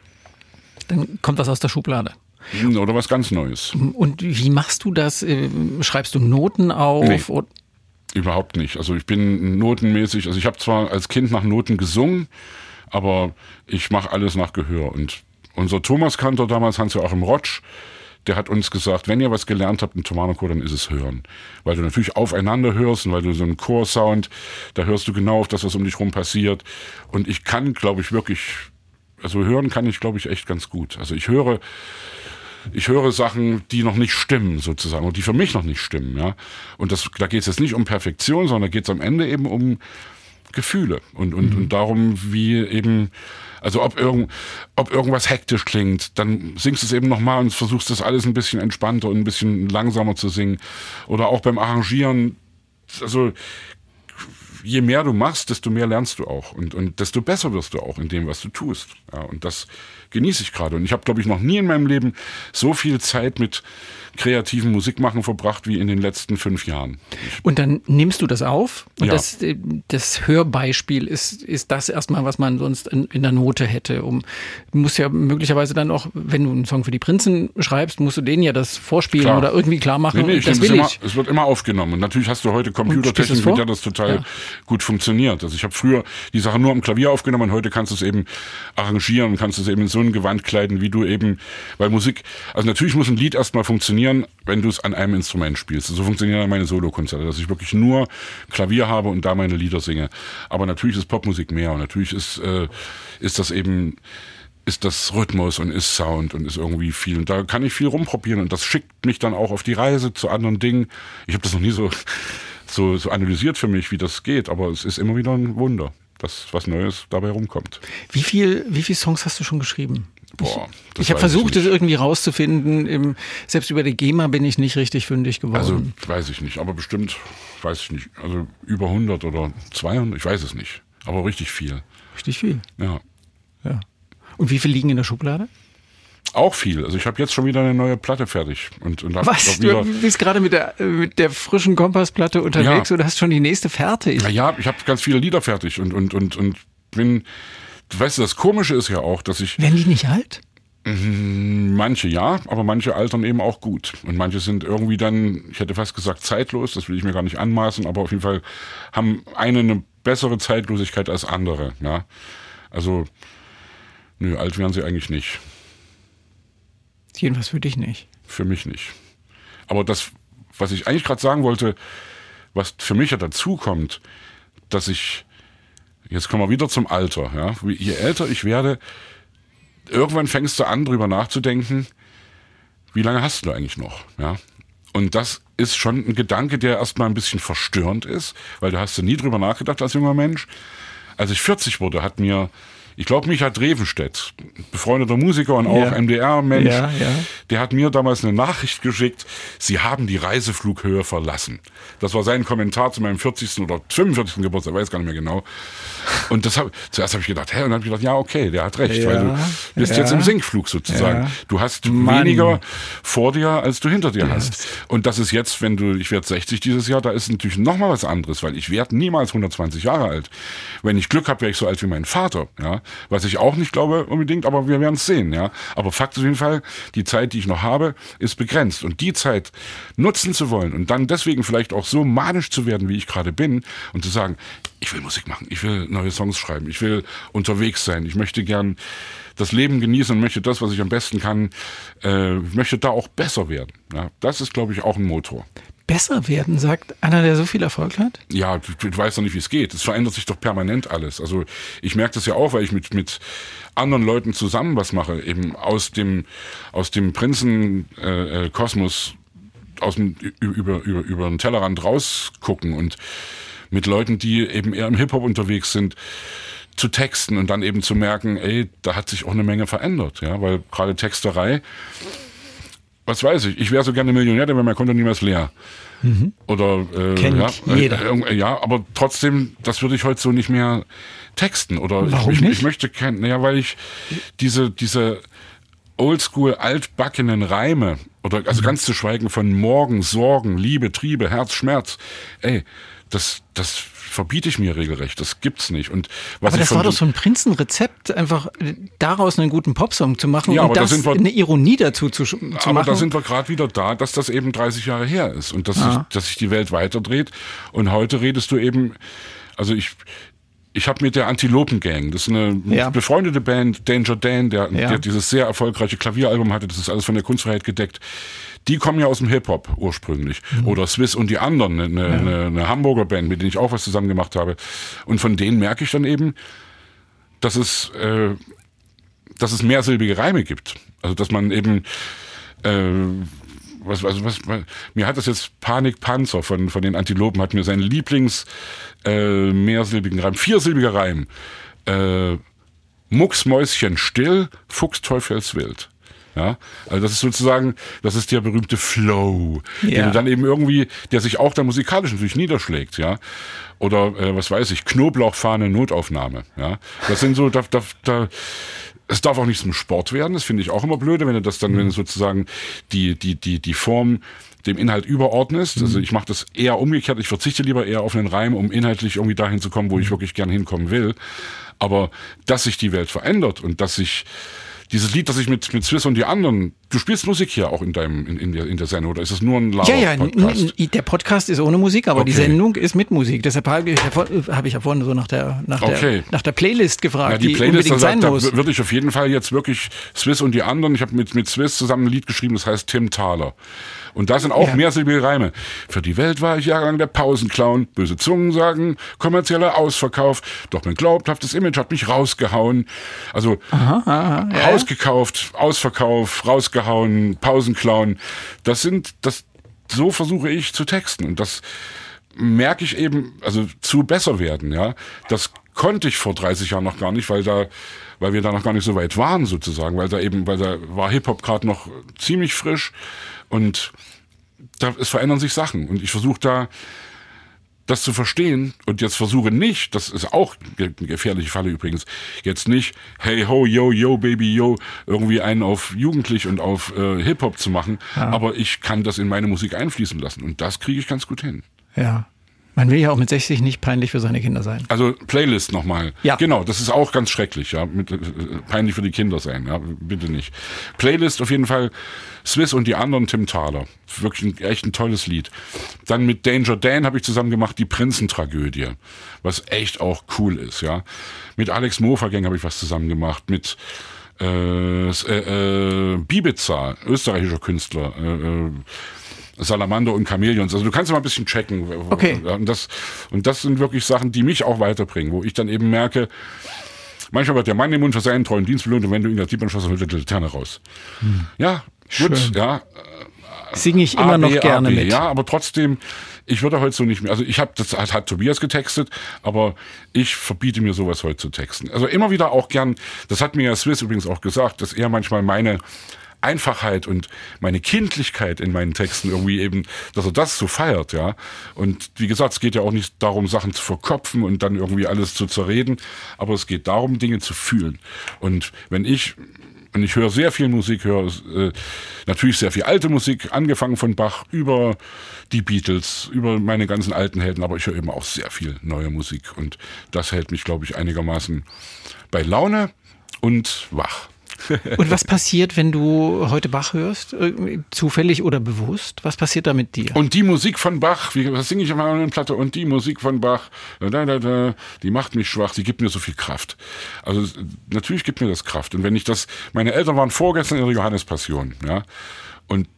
Dann kommt was aus der Schublade. Oder was ganz Neues. Und wie machst du das? Schreibst du Noten auf? Nee, überhaupt nicht. Also ich bin notenmäßig, also ich habe zwar als Kind nach Noten gesungen, aber ich mache alles nach Gehör. Und unser Thomas-Kantor damals, Hans-Joachim Rotsch, der hat uns gesagt, wenn ihr was gelernt habt im Thomanerchor, dann ist es Hören. Weil du natürlich aufeinander hörst und weil du so einen Chorsound, da hörst du genau auf das, was um dich rum passiert. Und ich kann, glaube ich, wirklich, also hören kann ich, glaube ich, echt ganz gut. Also ich höre, ich höre Sachen, die noch nicht stimmen, sozusagen, und die für mich noch nicht stimmen, ja. Und das, da geht es jetzt nicht um Perfektion, sondern da geht es am Ende eben um Gefühle und, und, mhm. und darum, wie eben, also ob, irgend, ob irgendwas hektisch klingt, dann singst du es eben nochmal und versuchst das alles ein bisschen entspannter und ein bisschen langsamer zu singen. Oder auch beim Arrangieren, also je mehr du machst, desto mehr lernst du auch und, und desto besser wirst du auch in dem, was du tust. Ja, und das genieße ich gerade. Und ich habe, glaube ich, noch nie in meinem Leben so viel Zeit mit kreativen Musikmachen verbracht wie in den letzten fünf Jahren. Und dann nimmst du das auf und ja. das, das Hörbeispiel ist, ist das erstmal, was man sonst in, in der Note hätte. Um, du musst ja möglicherweise dann auch, wenn du einen Song für die Prinzen schreibst, musst du denen ja das vorspielen klar. oder irgendwie klar machen. Nee, nee, ich das will immer, ich. Es wird immer aufgenommen. Und natürlich hast du heute Computertechnik, mit der das total ja. gut funktioniert. Also ich habe früher die Sache nur am Klavier aufgenommen und heute kannst du es eben arrangieren und kannst es eben in so ein Gewand kleiden, wie du eben, weil Musik, also natürlich muss ein Lied erstmal funktionieren, wenn du es an einem Instrument spielst. So funktionieren meine Solokonzerte, dass ich wirklich nur Klavier habe und da meine Lieder singe. Aber natürlich ist Popmusik mehr und natürlich ist, äh, ist das eben, ist das Rhythmus und ist Sound und ist irgendwie viel. Und da kann ich viel rumprobieren und das schickt mich dann auch auf die Reise zu anderen Dingen. Ich habe das noch nie so, so, so analysiert für mich, wie das geht, aber es ist immer wieder ein Wunder, dass was Neues dabei rumkommt. Wie viel, wie viele Songs hast du schon geschrieben? Boah, ich ich habe versucht, das irgendwie rauszufinden. Im, selbst über die GEMA bin ich nicht richtig fündig geworden. Also weiß ich nicht, aber bestimmt, weiß ich nicht, also über hundert oder zweihundert, ich weiß es nicht. Aber richtig viel. Richtig viel? Ja. ja. Und wie viel liegen in der Schublade? Auch viel. Also ich habe jetzt schon wieder eine neue Platte fertig. Und, und Was? Wieder Du bist gerade mit der, mit der frischen Kompassplatte unterwegs ja. und hast schon die nächste fertig. Na ja, ich habe ganz viele Lieder fertig und, und, und, und bin... Weißt du, das Komische ist ja auch, dass ich... Werden die nicht alt? Manche ja, aber manche altern eben auch gut. Und manche sind irgendwie dann, ich hätte fast gesagt zeitlos, das will ich mir gar nicht anmaßen, aber auf jeden Fall haben eine eine bessere Zeitlosigkeit als andere. Ja? Also, nö, alt wären sie eigentlich nicht. Jedenfalls für dich nicht. Für mich nicht. Aber das, was ich eigentlich gerade sagen wollte, was für mich ja dazu kommt, dass ich, jetzt kommen wir wieder zum Alter, ja? Je älter ich werde, irgendwann fängst du an, drüber nachzudenken, wie lange hast du eigentlich noch? Ja? Und das ist schon ein Gedanke, der erstmal ein bisschen verstörend ist, weil da hast du nie drüber nachgedacht als junger Mensch. Als ich vierzig wurde, hat mir, ich glaube, Micha Drevenstedt, befreundeter Musiker und auch ja. M D R-Mensch, ja, ja. der hat mir damals eine Nachricht geschickt, Sie haben die Reiseflughöhe verlassen. Das war sein Kommentar zu meinem vierzigsten oder fünfundvierzigsten Geburtstag, weiß gar nicht mehr genau. Und das hab, zuerst habe ich gedacht, hä, und dann habe ich gedacht, ja, okay, der hat recht, ja, weil du bist ja. jetzt im Sinkflug sozusagen. Ja. Du hast Mann. weniger vor dir, als du hinter dir yes. hast. Und das ist jetzt, wenn du, ich werde sechzig dieses Jahr, da ist natürlich nochmal was anderes, weil ich werde niemals hundertzwanzig Jahre alt. Wenn ich Glück habe, wäre ich so alt wie mein Vater, ja, was ich auch nicht glaube unbedingt, aber wir werden es sehen, ja. Aber Fakt ist auf jeden Fall, die Zeit, die ich noch habe, ist begrenzt. Und die Zeit nutzen zu wollen und dann deswegen vielleicht auch so manisch zu werden, wie ich gerade bin und zu sagen, ich will Musik machen, ich will neue Songs schreiben, ich will unterwegs sein, ich möchte gern das Leben genießen und möchte das, was ich am besten kann, äh, möchte da auch besser werden. Ja, das ist, glaube ich, auch ein Motor. Besser werden, sagt einer, der so viel Erfolg hat? Ja, du, du weißt doch nicht, wie es geht. Es verändert sich doch permanent alles. Also ich merke das ja auch, weil ich mit mit anderen Leuten zusammen was mache, eben aus dem aus dem Prinzen-Kosmos, äh, aus dem über über über den Tellerrand rausgucken und mit Leuten, die eben eher im Hip-Hop unterwegs sind, zu texten und dann eben zu merken, ey, da hat sich auch eine Menge verändert, ja, weil gerade Texterei, was weiß ich, ich wäre so gerne Millionär, denn mein Konto niemals leer. Mhm. Oder äh, Kennt ja, jeder. Äh, ja, aber trotzdem, das würde ich heute so nicht mehr texten. Oder Warum ich, nicht? ich möchte kein, naja, weil ich diese diese oldschool altbackenen Reime oder also mhm. ganz zu schweigen von Morgen, Sorgen, Liebe, Triebe, Herz, Schmerz, ey, das das verbiete ich mir regelrecht. Das gibt's nicht. Und was aber ich das war doch so ein Prinzenrezept, einfach daraus einen guten Popsong zu machen ja, und da das wir, eine Ironie dazu zu, zu aber machen. Aber da sind wir gerade wieder da, dass das eben dreißig Jahre her ist und dass, ah. sich, dass sich die Welt weiterdreht. Und heute redest du eben, also ich... Ich habe mit der Antilopen-Gang, das ist eine ja. befreundete Band, Danger Dan, der, ja. der dieses sehr erfolgreiche Klavieralbum hatte, das ist alles von der Kunstfreiheit gedeckt. Die kommen ja aus dem Hip-Hop ursprünglich. Mhm. Oder Swiss und die anderen, eine, ja. eine, eine Hamburger Band, mit denen ich auch was zusammen gemacht habe. Und von denen merke ich dann eben, dass es, äh, dass es mehrsilbige Reime gibt. Also dass man eben äh, Was, was, was, mir hat das jetzt Panik Panzer von, von den Antilopen, hat mir seinen Lieblings äh, mehrsilbigen Reim, viersilbiger Reim, äh, Mucksmäuschen still, Fuchs Teufelswild. Ja, also das ist sozusagen, das ist der berühmte Flow, ja. den du dann eben irgendwie, der sich auch dann musikalisch natürlich niederschlägt, ja. Oder äh, was weiß ich, Knoblauchfahne, Notaufnahme, ja. Das sind so, da, da, da es darf auch nicht zum Sport werden, das finde ich auch immer blöde, wenn du das dann, mhm. wenn du sozusagen die, die, die, die Form dem Inhalt überordnest. Mhm. Also ich mache das eher umgekehrt, ich verzichte lieber eher auf einen Reim, um inhaltlich irgendwie dahin zu kommen, wo ich wirklich gern hinkommen will. Aber dass sich die Welt verändert und dass sich dieses Lied, das ich mit, mit Swiss und die anderen, du spielst Musik hier auch in deinem, in, in der, in der Sendung, oder ist es nur ein Laber-Podcast? Ja, ja, der Podcast ist ohne Musik, aber okay. Die Sendung ist mit Musik. Deshalb habe ich, hab ich ja vorhin so nach der, nach der, okay. nach der Playlist gefragt, ja, die, die Playlist, unbedingt sein da, muss. Da würde ich auf jeden Fall jetzt wirklich Swiss und die anderen, ich habe mit, mit Swiss zusammen ein Lied geschrieben, das heißt Tim Thaler. Und da sind auch ja. mehrsilbige Reime. Für die Welt war ich jahrelang der Pausenclown. Böse Zungen sagen, kommerzieller Ausverkauf. Doch mein glaubhaftes Image hat mich rausgehauen. Also aha, aha, ja. rausgekauft, Ausverkauf, rausgehauen, Pausenclown. Das sind, das, so versuche ich zu texten. Und das merke ich eben, also zu besser werden, ja. Das konnte ich vor dreißig Jahren noch gar nicht, weil da, weil wir da noch gar nicht so weit waren sozusagen, weil da eben, weil da war Hip-Hop gerade noch ziemlich frisch und da, es verändern sich Sachen und ich versuche da das zu verstehen und jetzt versuche nicht, das ist auch eine gefährliche Falle übrigens, jetzt nicht hey ho, yo, yo, baby, yo, irgendwie einen auf jugendlich und auf äh, Hip-Hop zu machen, ja. Aber ich kann das in meine Musik einfließen lassen und das kriege ich ganz gut hin. Ja. Man will ja auch mit sechzig nicht peinlich für seine Kinder sein. Also Playlist nochmal. Ja. Genau, das ist auch ganz schrecklich, ja. Mit, äh, peinlich für die Kinder sein, ja. Bitte nicht. Playlist auf jeden Fall Swiss und die anderen, Tim Thaler. Wirklich ein, echt ein tolles Lied. Dann mit Danger Dan habe ich zusammen gemacht die Prinzentragödie, was echt auch cool ist, ja. Mit Alex Mofa-Gang habe ich was zusammen gemacht, mit äh, äh, Bibiza, österreichischer Künstler, äh, äh, Salamander und Chamäleons. Also du kannst mal ein bisschen checken. Okay. Und das, und das sind wirklich Sachen, die mich auch weiterbringen, wo ich dann eben merke, manchmal wird der Mann im Mund für seinen treuen Dienst belohnt und wenn du ihn als Dieb anschaust, dann holt er die Laterne raus. Hm. Ja, gut, schön. ja. Singe ich immer A, noch B, gerne A, B, mit. Ja, aber trotzdem, ich würde heute so nicht mehr, also ich habe, das hat, hat Tobias getextet, aber ich verbiete mir sowas heute zu texten. Also immer wieder auch gern, das hat mir ja Swiss übrigens auch gesagt, dass er manchmal meine Einfachheit und meine Kindlichkeit in meinen Texten irgendwie eben, dass er das so feiert, ja. Und wie gesagt, es geht ja auch nicht darum, Sachen zu verkopfen und dann irgendwie alles zu zerreden, aber es geht darum, Dinge zu fühlen. Und wenn ich Und ich höre sehr viel Musik, höre äh, natürlich sehr viel alte Musik, angefangen von Bach über die Beatles, über meine ganzen alten Helden, aber ich höre eben auch sehr viel neue Musik und das hält mich, glaube ich, einigermaßen bei Laune und wach. Und was passiert, wenn du heute Bach hörst? Zufällig oder bewusst? Was passiert da mit dir? Und die Musik von Bach, wie, was singe ich immer an der Platte? Und die Musik von Bach, da, da, da, die macht mich schwach, die gibt mir so viel Kraft. Also natürlich gibt mir das Kraft. Und wenn ich das, meine Eltern waren vorgestern in der Johannespassion, ja, und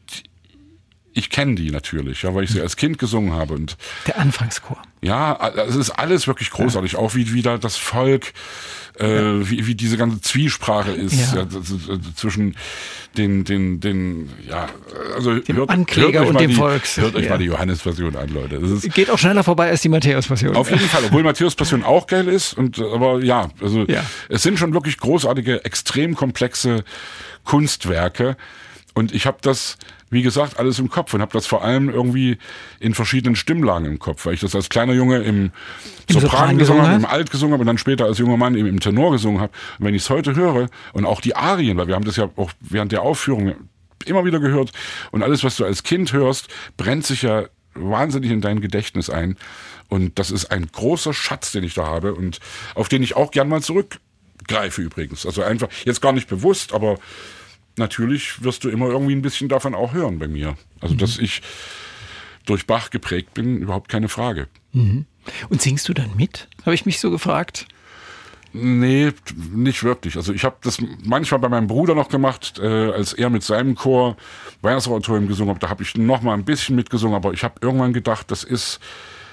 ich kenne die natürlich, ja, weil ich sie als Kind gesungen habe. Und der Anfangschor. Ja, es ist alles wirklich großartig, ja. Auch wie wieder das Volk, äh, ja. wie, wie diese ganze Zwiesprache ist, ja. Ja, zwischen den, den, den, ja, also dem hört, Ankläger hört und dem die, Volks. Hört euch ja. mal die Johannespassion an, Leute. Das ist, geht auch schneller vorbei als die Matthäuspassion. Auf jeden Fall, obwohl Matthäuspassion auch geil ist, und aber ja, also ja. es sind schon wirklich großartige, extrem komplexe Kunstwerke. Und ich habe das, wie gesagt, alles im Kopf und habe das vor allem irgendwie in verschiedenen Stimmlagen im Kopf, weil ich das als kleiner Junge im, Im Sopran, Sopran gesungen habe, im Alt gesungen habe und dann später als junger Mann eben im Tenor gesungen habe. Und wenn ich es heute höre und auch die Arien, weil wir haben das ja auch während der Aufführung immer wieder gehört und alles, was du als Kind hörst, brennt sich ja wahnsinnig in dein Gedächtnis ein. Und das ist ein großer Schatz, den ich da habe und auf den ich auch gern mal zurückgreife übrigens. Also einfach, jetzt gar nicht bewusst, aber natürlich wirst du immer irgendwie ein bisschen davon auch hören bei mir. Also, mhm. dass ich durch Bach geprägt bin, überhaupt keine Frage. Mhm. Und singst du dann mit? Habe ich mich so gefragt. Nee, nicht wirklich. Also ich habe das manchmal bei meinem Bruder noch gemacht, äh, als er mit seinem Chor Weihnachtsoratorium gesungen hat. Da habe ich noch mal ein bisschen mitgesungen, aber ich habe irgendwann gedacht, das ist,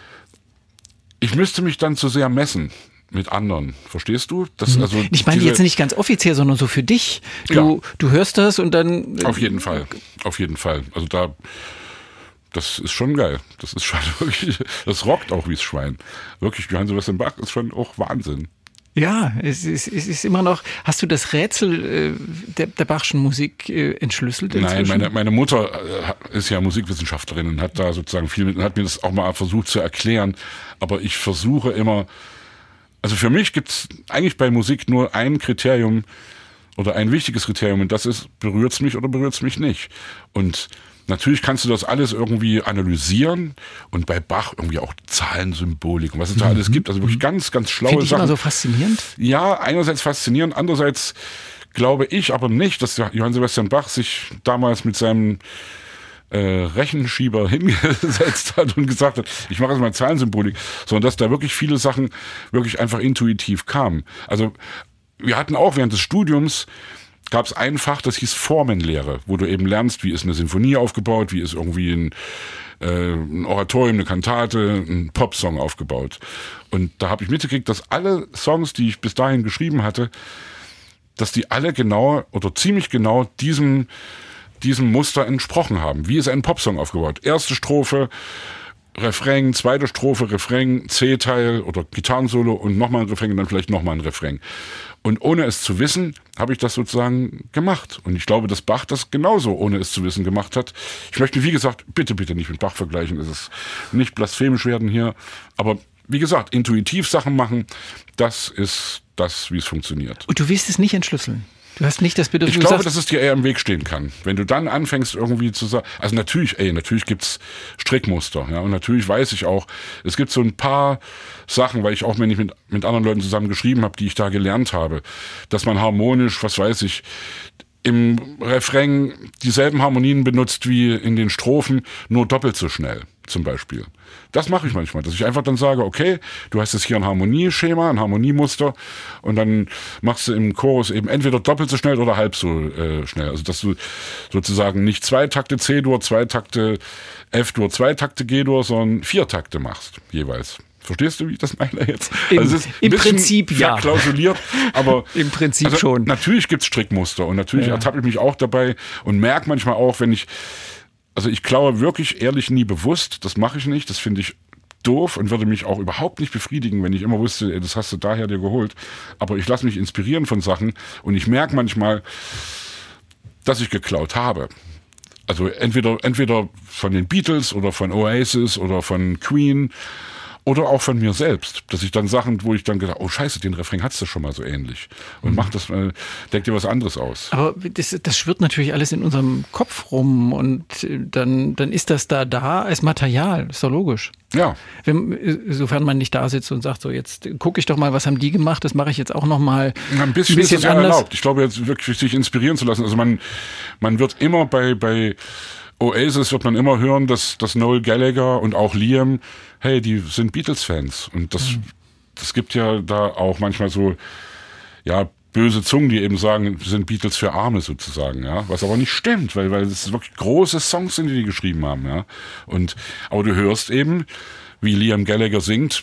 ich müsste mich dann zu sehr messen mit anderen. Verstehst du? Das, also ich meine diese, jetzt nicht ganz offiziell, sondern so für dich. Du, ja. du hörst das und dann... Auf jeden Fall. Auf jeden Fall. Also da, das ist schon geil. Das ist schon wirklich, das rockt auch wie's Schwein. Wirklich, Johann Sebastian Bach ist schon auch Wahnsinn. Ja, es ist, es ist immer noch, hast du das Rätsel äh, der, der Bachschen Musik äh, entschlüsselt inzwischen? Nein, meine, meine Mutter äh, ist ja Musikwissenschaftlerin und hat da sozusagen viel mit, hat mir das auch mal versucht zu erklären. Aber ich versuche immer, also für mich gibt's eigentlich bei Musik nur ein Kriterium oder ein wichtiges Kriterium und das ist, berührt's mich oder berührt's mich nicht. Und natürlich kannst du das alles irgendwie analysieren und bei Bach irgendwie auch Zahlensymbolik und was es da mhm. alles gibt. Also wirklich ganz, ganz schlaue Find ich Sachen. Immer so faszinierend? Ja, einerseits faszinierend, andererseits glaube ich aber nicht, dass Johann Sebastian Bach sich damals mit seinem äh, Rechenschieber hingesetzt hat und gesagt hat, ich mache jetzt mal Zahlensymbolik, sondern dass da wirklich viele Sachen wirklich einfach intuitiv kamen. Also wir hatten auch während des Studiums gab es ein Fach, das hieß Formenlehre, wo du eben lernst, wie ist eine Sinfonie aufgebaut, wie ist irgendwie ein, äh, ein Oratorium, eine Kantate, ein Popsong aufgebaut. Und da habe ich mitgekriegt, dass alle Songs, die ich bis dahin geschrieben hatte, dass die alle genau oder ziemlich genau diesem, diesem Muster entsprochen haben. Wie ist ein Popsong aufgebaut? Erste Strophe, Refrain, zweite Strophe, Refrain, C-Teil oder Gitarrensolo und nochmal ein Refrain und dann vielleicht nochmal ein Refrain. Und ohne es zu wissen, habe ich das sozusagen gemacht. Und ich glaube, dass Bach das genauso ohne es zu wissen gemacht hat. Ich möchte, wie gesagt, bitte, bitte nicht mit Bach vergleichen. Es ist nicht blasphemisch werden hier. Aber wie gesagt, intuitiv Sachen machen, das ist das, wie es funktioniert. Und du willst es nicht entschlüsseln? Du hast nicht das Bedürfnis. Ich glaube, dass es dir eher im Weg stehen kann. Wenn du dann anfängst irgendwie zu sagen, also natürlich, ey, natürlich gibt's Strickmuster, ja, und natürlich weiß ich auch, es gibt so ein paar Sachen, weil ich auch, wenn ich mit, mit anderen Leuten zusammen geschrieben habe, die ich da gelernt habe, dass man harmonisch, was weiß ich, im Refrain dieselben Harmonien benutzt wie in den Strophen, nur doppelt so schnell, zum Beispiel. Das mache ich manchmal, dass ich einfach dann sage, okay, du hast jetzt hier ein Harmonieschema, ein Harmoniemuster und dann machst du im Chorus eben entweder doppelt so schnell oder halb so äh, schnell. Also dass du sozusagen nicht zwei Takte C-Dur, zwei Takte F-Dur, zwei Takte G-Dur, sondern vier Takte machst jeweils. Verstehst du, wie ich das meine jetzt? Im, also es ist im Prinzip ja. Verklausuliert, aber im Prinzip also schon. Natürlich gibt's Strickmuster und natürlich ja. ertappe ich mich auch dabei und merke manchmal auch, wenn ich, also ich klaue wirklich ehrlich nie bewusst, das mache ich nicht, das finde ich doof und würde mich auch überhaupt nicht befriedigen, wenn ich immer wusste, ey, das hast du daher dir geholt. Aber ich lasse mich inspirieren von Sachen und ich merke manchmal, dass ich geklaut habe. Also entweder, entweder von den Beatles oder von Oasis oder von Queen oder auch von mir selbst, dass ich dann Sachen, wo ich dann gedacht, oh scheiße, den Refrain hattest du schon mal so ähnlich und mach das, äh, denk dir was anderes aus. Aber das, das schwirrt natürlich alles in unserem Kopf rum und dann, dann ist das da da als Material, ist doch logisch. Ja. Wenn, sofern man nicht da sitzt und sagt, so jetzt gucke ich doch mal, was haben die gemacht, das mache ich jetzt auch noch mal ein bisschen, ein bisschen ist es ja erlaubt. Ich glaube, jetzt wirklich sich inspirieren zu lassen. Also man, man wird immer bei, bei Oasis wird man immer hören, dass, dass Noel Gallagher und auch Liam, hey, die sind Beatles-Fans. Und das, mhm. das gibt ja da auch manchmal so, ja, böse Zungen, die eben sagen, sind Beatles für Arme sozusagen, ja. Was aber nicht stimmt, weil, weil es wirklich große Songs sind, die die geschrieben haben, ja. Und, aber du hörst eben, wie Liam Gallagher singt,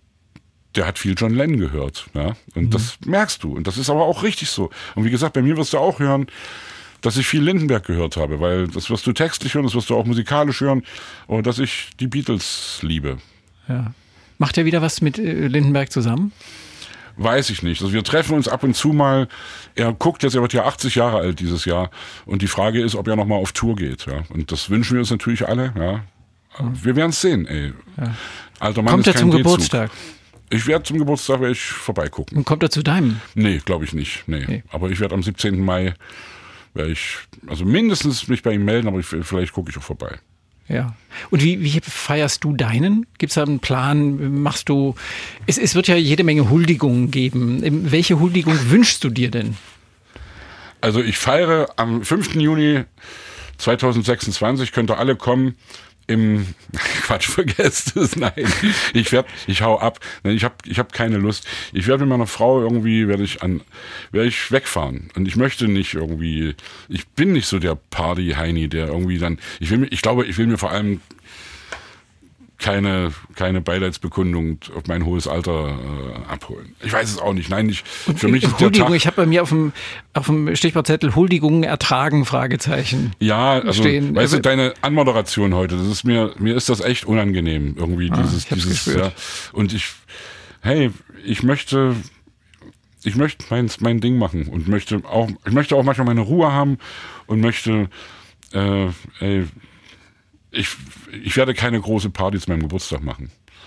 der hat viel John Lennon gehört, ja. Und mhm. das merkst du. Und das ist aber auch richtig so. Und wie gesagt, bei mir wirst du auch hören, dass ich viel Lindenberg gehört habe, weil das wirst du textlich hören, das wirst du auch musikalisch hören, oder dass ich die Beatles liebe. Ja. Macht er wieder was mit Lindenberg zusammen? Weiß ich nicht. Also wir treffen uns ab und zu mal. Er guckt jetzt, er wird ja achtzig Jahre alt dieses Jahr. Und die Frage ist, ob er nochmal auf Tour geht. Ja. Und das wünschen wir uns natürlich alle. Ja. Wir werden es sehen. Ey. Ja. Alter Mann, kommt er zum D-Zug. Geburtstag? Ich werde zum Geburtstag werde ich vorbeigucken. Und kommt er zu deinem? Nee, glaube ich nicht. Nee. Okay. Aber ich werde am siebzehnten Mai werde ich also mindestens mich bei ihm melden, aber ich, vielleicht gucke ich auch vorbei. Ja. Und wie, wie feierst du deinen? Gibt es da einen Plan? Machst du, es, es wird ja jede Menge Huldigungen geben. Welche Huldigung wünschst du dir denn? Also ich feiere am fünften Juni zweitausendsechsundzwanzig, könnt ihr alle kommen, im Quatsch, vergesst es, nein. Ich werde, ich hau ab. Ich habe ich hab keine Lust. Ich werde mit meiner Frau irgendwie, werde ich an, werde ich wegfahren. Und ich möchte nicht irgendwie, ich bin nicht so der Party-Heini, der irgendwie dann, ich will mir, ich glaube, ich will mir vor allem keine, keine Beileidsbekundung auf mein hohes Alter äh, abholen. Ich weiß es auch nicht. Nein, ich, für mich ist der Tag, ich habe bei mir auf dem, auf dem Stichwortzettel Huldigungen ertragen, Fragezeichen. Ja, also, stehen. weißt also, du, deine Anmoderation heute, das ist mir, mir ist das echt unangenehm, irgendwie ah, dieses, ich hab's dieses, gespürt. ja. Und ich, hey, ich möchte, ich möchte mein, mein Ding machen und möchte auch, ich möchte auch manchmal meine Ruhe haben und möchte, äh, ey, Ich, ich werde keine große Party zu meinem Geburtstag machen.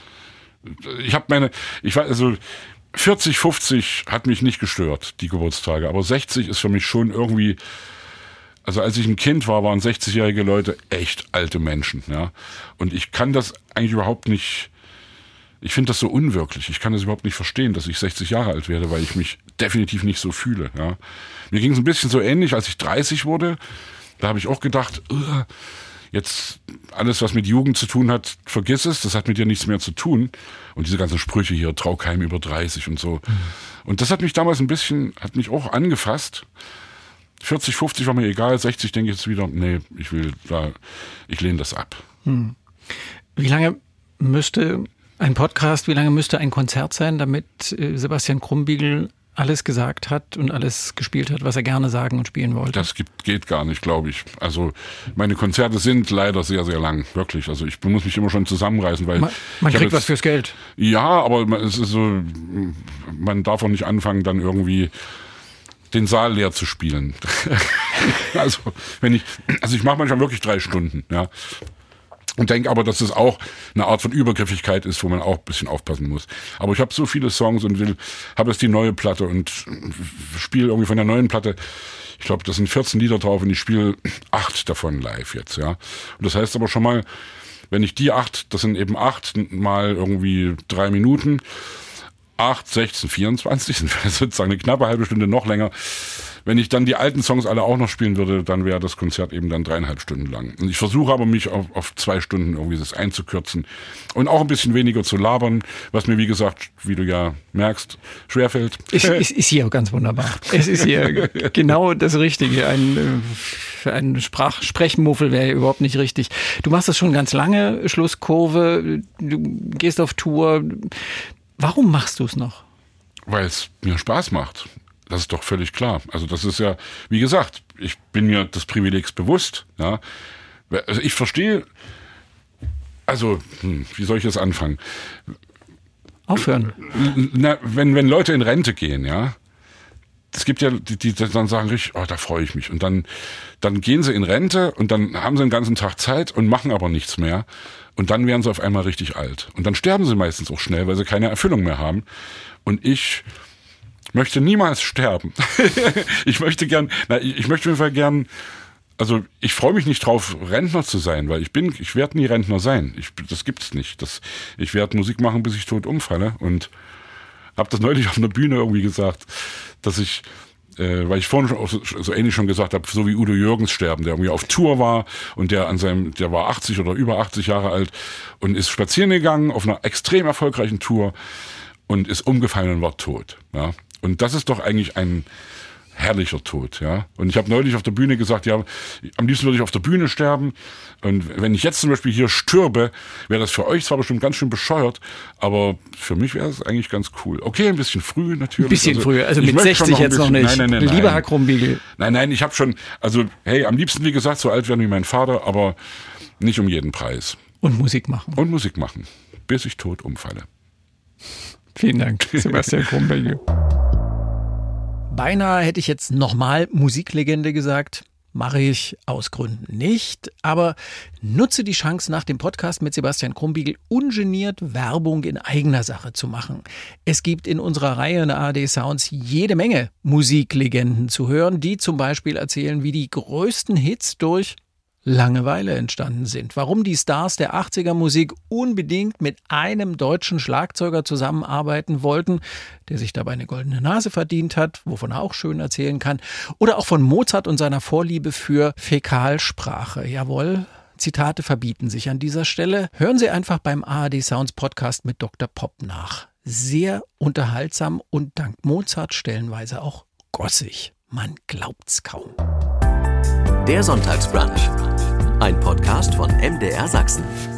Ich habe meine, ich war also vierzig, fünfzig hat mich nicht gestört, die Geburtstage, aber sechzig ist für mich schon irgendwie, also als ich ein Kind war, waren sechzigjährige Leute echt alte Menschen, ja. Und ich kann das eigentlich überhaupt nicht, ich finde das so unwirklich. Ich kann das überhaupt nicht verstehen, dass ich sechzig Jahre alt werde, weil ich mich definitiv nicht so fühle, ja. Mir ging es ein bisschen so ähnlich, als ich dreißig wurde, da habe ich auch gedacht, uh, jetzt alles, was mit Jugend zu tun hat, vergiss es, das hat mit dir nichts mehr zu tun. Und diese ganzen Sprüche hier, trau keinem über dreißig und so. Mhm. Und das hat mich damals ein bisschen, hat mich auch angefasst. vierzig, fünfzig war mir egal, sechzig denke ich jetzt wieder, nee, ich will da, ich lehne das ab. Hm. Wie lange müsste ein Podcast, wie lange müsste ein Konzert sein, damit Sebastian Krumbiegel alles gesagt hat und alles gespielt hat, was er gerne sagen und spielen wollte? Das gibt, geht gar nicht, glaube ich. Also meine Konzerte sind leider sehr, sehr lang, wirklich. Also ich muss mich immer schon zusammenreißen, weil man, man kriegt jetzt, was fürs Geld. Ja, aber es ist so, man darf auch nicht anfangen, dann irgendwie den Saal leer zu spielen. Also wenn ich, also ich mache manchmal wirklich drei Stunden, ja. Und denke aber, dass es auch eine Art von Übergriffigkeit ist, wo man auch ein bisschen aufpassen muss. Aber ich habe so viele Songs und will, habe jetzt die neue Platte und spiele irgendwie von der neuen Platte, ich glaube, das sind vierzehn Lieder drauf und ich spiele acht davon live jetzt, ja. Und das heißt aber schon mal, wenn ich die acht, das sind eben acht mal irgendwie drei Minuten, acht, sechzehn, vierundzwanzig, sind sozusagen eine knappe halbe Stunde noch länger. Wenn ich dann die alten Songs alle auch noch spielen würde, dann wäre das Konzert eben dann dreieinhalb Stunden lang. Und ich versuche aber, mich auf, auf zwei Stunden irgendwie das einzukürzen und auch ein bisschen weniger zu labern, was mir, wie gesagt, wie du ja merkst, schwerfällt. Es ist, ist hier ganz wunderbar. Es ist hier genau das Richtige. Ein, ein Sprach, Sprechmuffel wäre überhaupt nicht richtig. Du machst das schon ganz lange, Schlusskurve, du gehst auf Tour. Warum machst du es noch? Weil es mir Spaß macht. Das ist doch völlig klar. Also das ist ja, wie gesagt, ich bin mir des Privilegs bewusst. Ja. Also ich verstehe, also hm, wie soll ich jetzt anfangen? Aufhören. Na, wenn, wenn Leute in Rente gehen, ja, es gibt ja, die, die dann sagen richtig, oh, da freue ich mich. Und dann, dann gehen sie in Rente und dann haben sie den ganzen Tag Zeit und machen aber nichts mehr. Und dann werden sie auf einmal richtig alt. Und dann sterben sie meistens auch schnell, weil sie keine Erfüllung mehr haben. Und ich möchte niemals sterben. ich möchte gern, na, ich, ich möchte auf jeden Fall gern, also ich freue mich nicht drauf, Rentner zu sein, weil ich bin, ich werde nie Rentner sein. Ich, das gibt's nicht. Das, ich werde Musik machen, bis ich tot umfalle. Und habe das neulich auf einer Bühne irgendwie gesagt, dass ich, äh, weil ich vorhin schon so, so ähnlich schon gesagt habe, so wie Udo Jürgens sterben, der irgendwie auf Tour war und der an seinem, der war achtzig oder über achtzig Jahre alt und ist spazieren gegangen auf einer extrem erfolgreichen Tour und ist umgefallen und war tot. Ja. Und das ist doch eigentlich ein herrlicher Tod, ja. Und ich habe neulich auf der Bühne gesagt, ja, am liebsten würde ich auf der Bühne sterben. Und wenn ich jetzt zum Beispiel hier stürbe, wäre das für euch zwar bestimmt ganz schön bescheuert, aber für mich wäre es eigentlich ganz cool. Okay, ein bisschen früh natürlich. Ein bisschen also, früh, also mit sechzig noch jetzt noch nicht. Nein, nein, nein, Lieber nein. Herr Krumbiegel. Nein, nein, ich habe schon, also hey, am liebsten, wie gesagt, so alt werden wie mein Vater, aber nicht um jeden Preis. Und Musik machen. Und Musik machen, bis ich tot umfalle. Vielen Dank, Sebastian Krumbiegel. Beinahe hätte ich jetzt nochmal Musiklegende gesagt. Mache ich aus Gründen nicht, aber nutze die Chance, nach dem Podcast mit Sebastian Krumbiegel ungeniert Werbung in eigener Sache zu machen. Es gibt in unserer Reihe in A R D Sounds jede Menge Musiklegenden zu hören, die zum Beispiel erzählen, wie die größten Hits durch Langeweile entstanden sind. Warum die Stars der achtziger Musik unbedingt mit einem deutschen Schlagzeuger zusammenarbeiten wollten, der sich dabei eine goldene Nase verdient hat, wovon er auch schön erzählen kann. Oder auch von Mozart und seiner Vorliebe für Fäkalsprache. Jawohl, Zitate verbieten sich an dieser Stelle. Hören Sie einfach beim A R D Sounds Podcast mit Doktor Pop nach. Sehr unterhaltsam und dank Mozart stellenweise auch gossig. Man glaubt's kaum. Der Sonntagsbrunch. Ein Podcast von M D R Sachsen.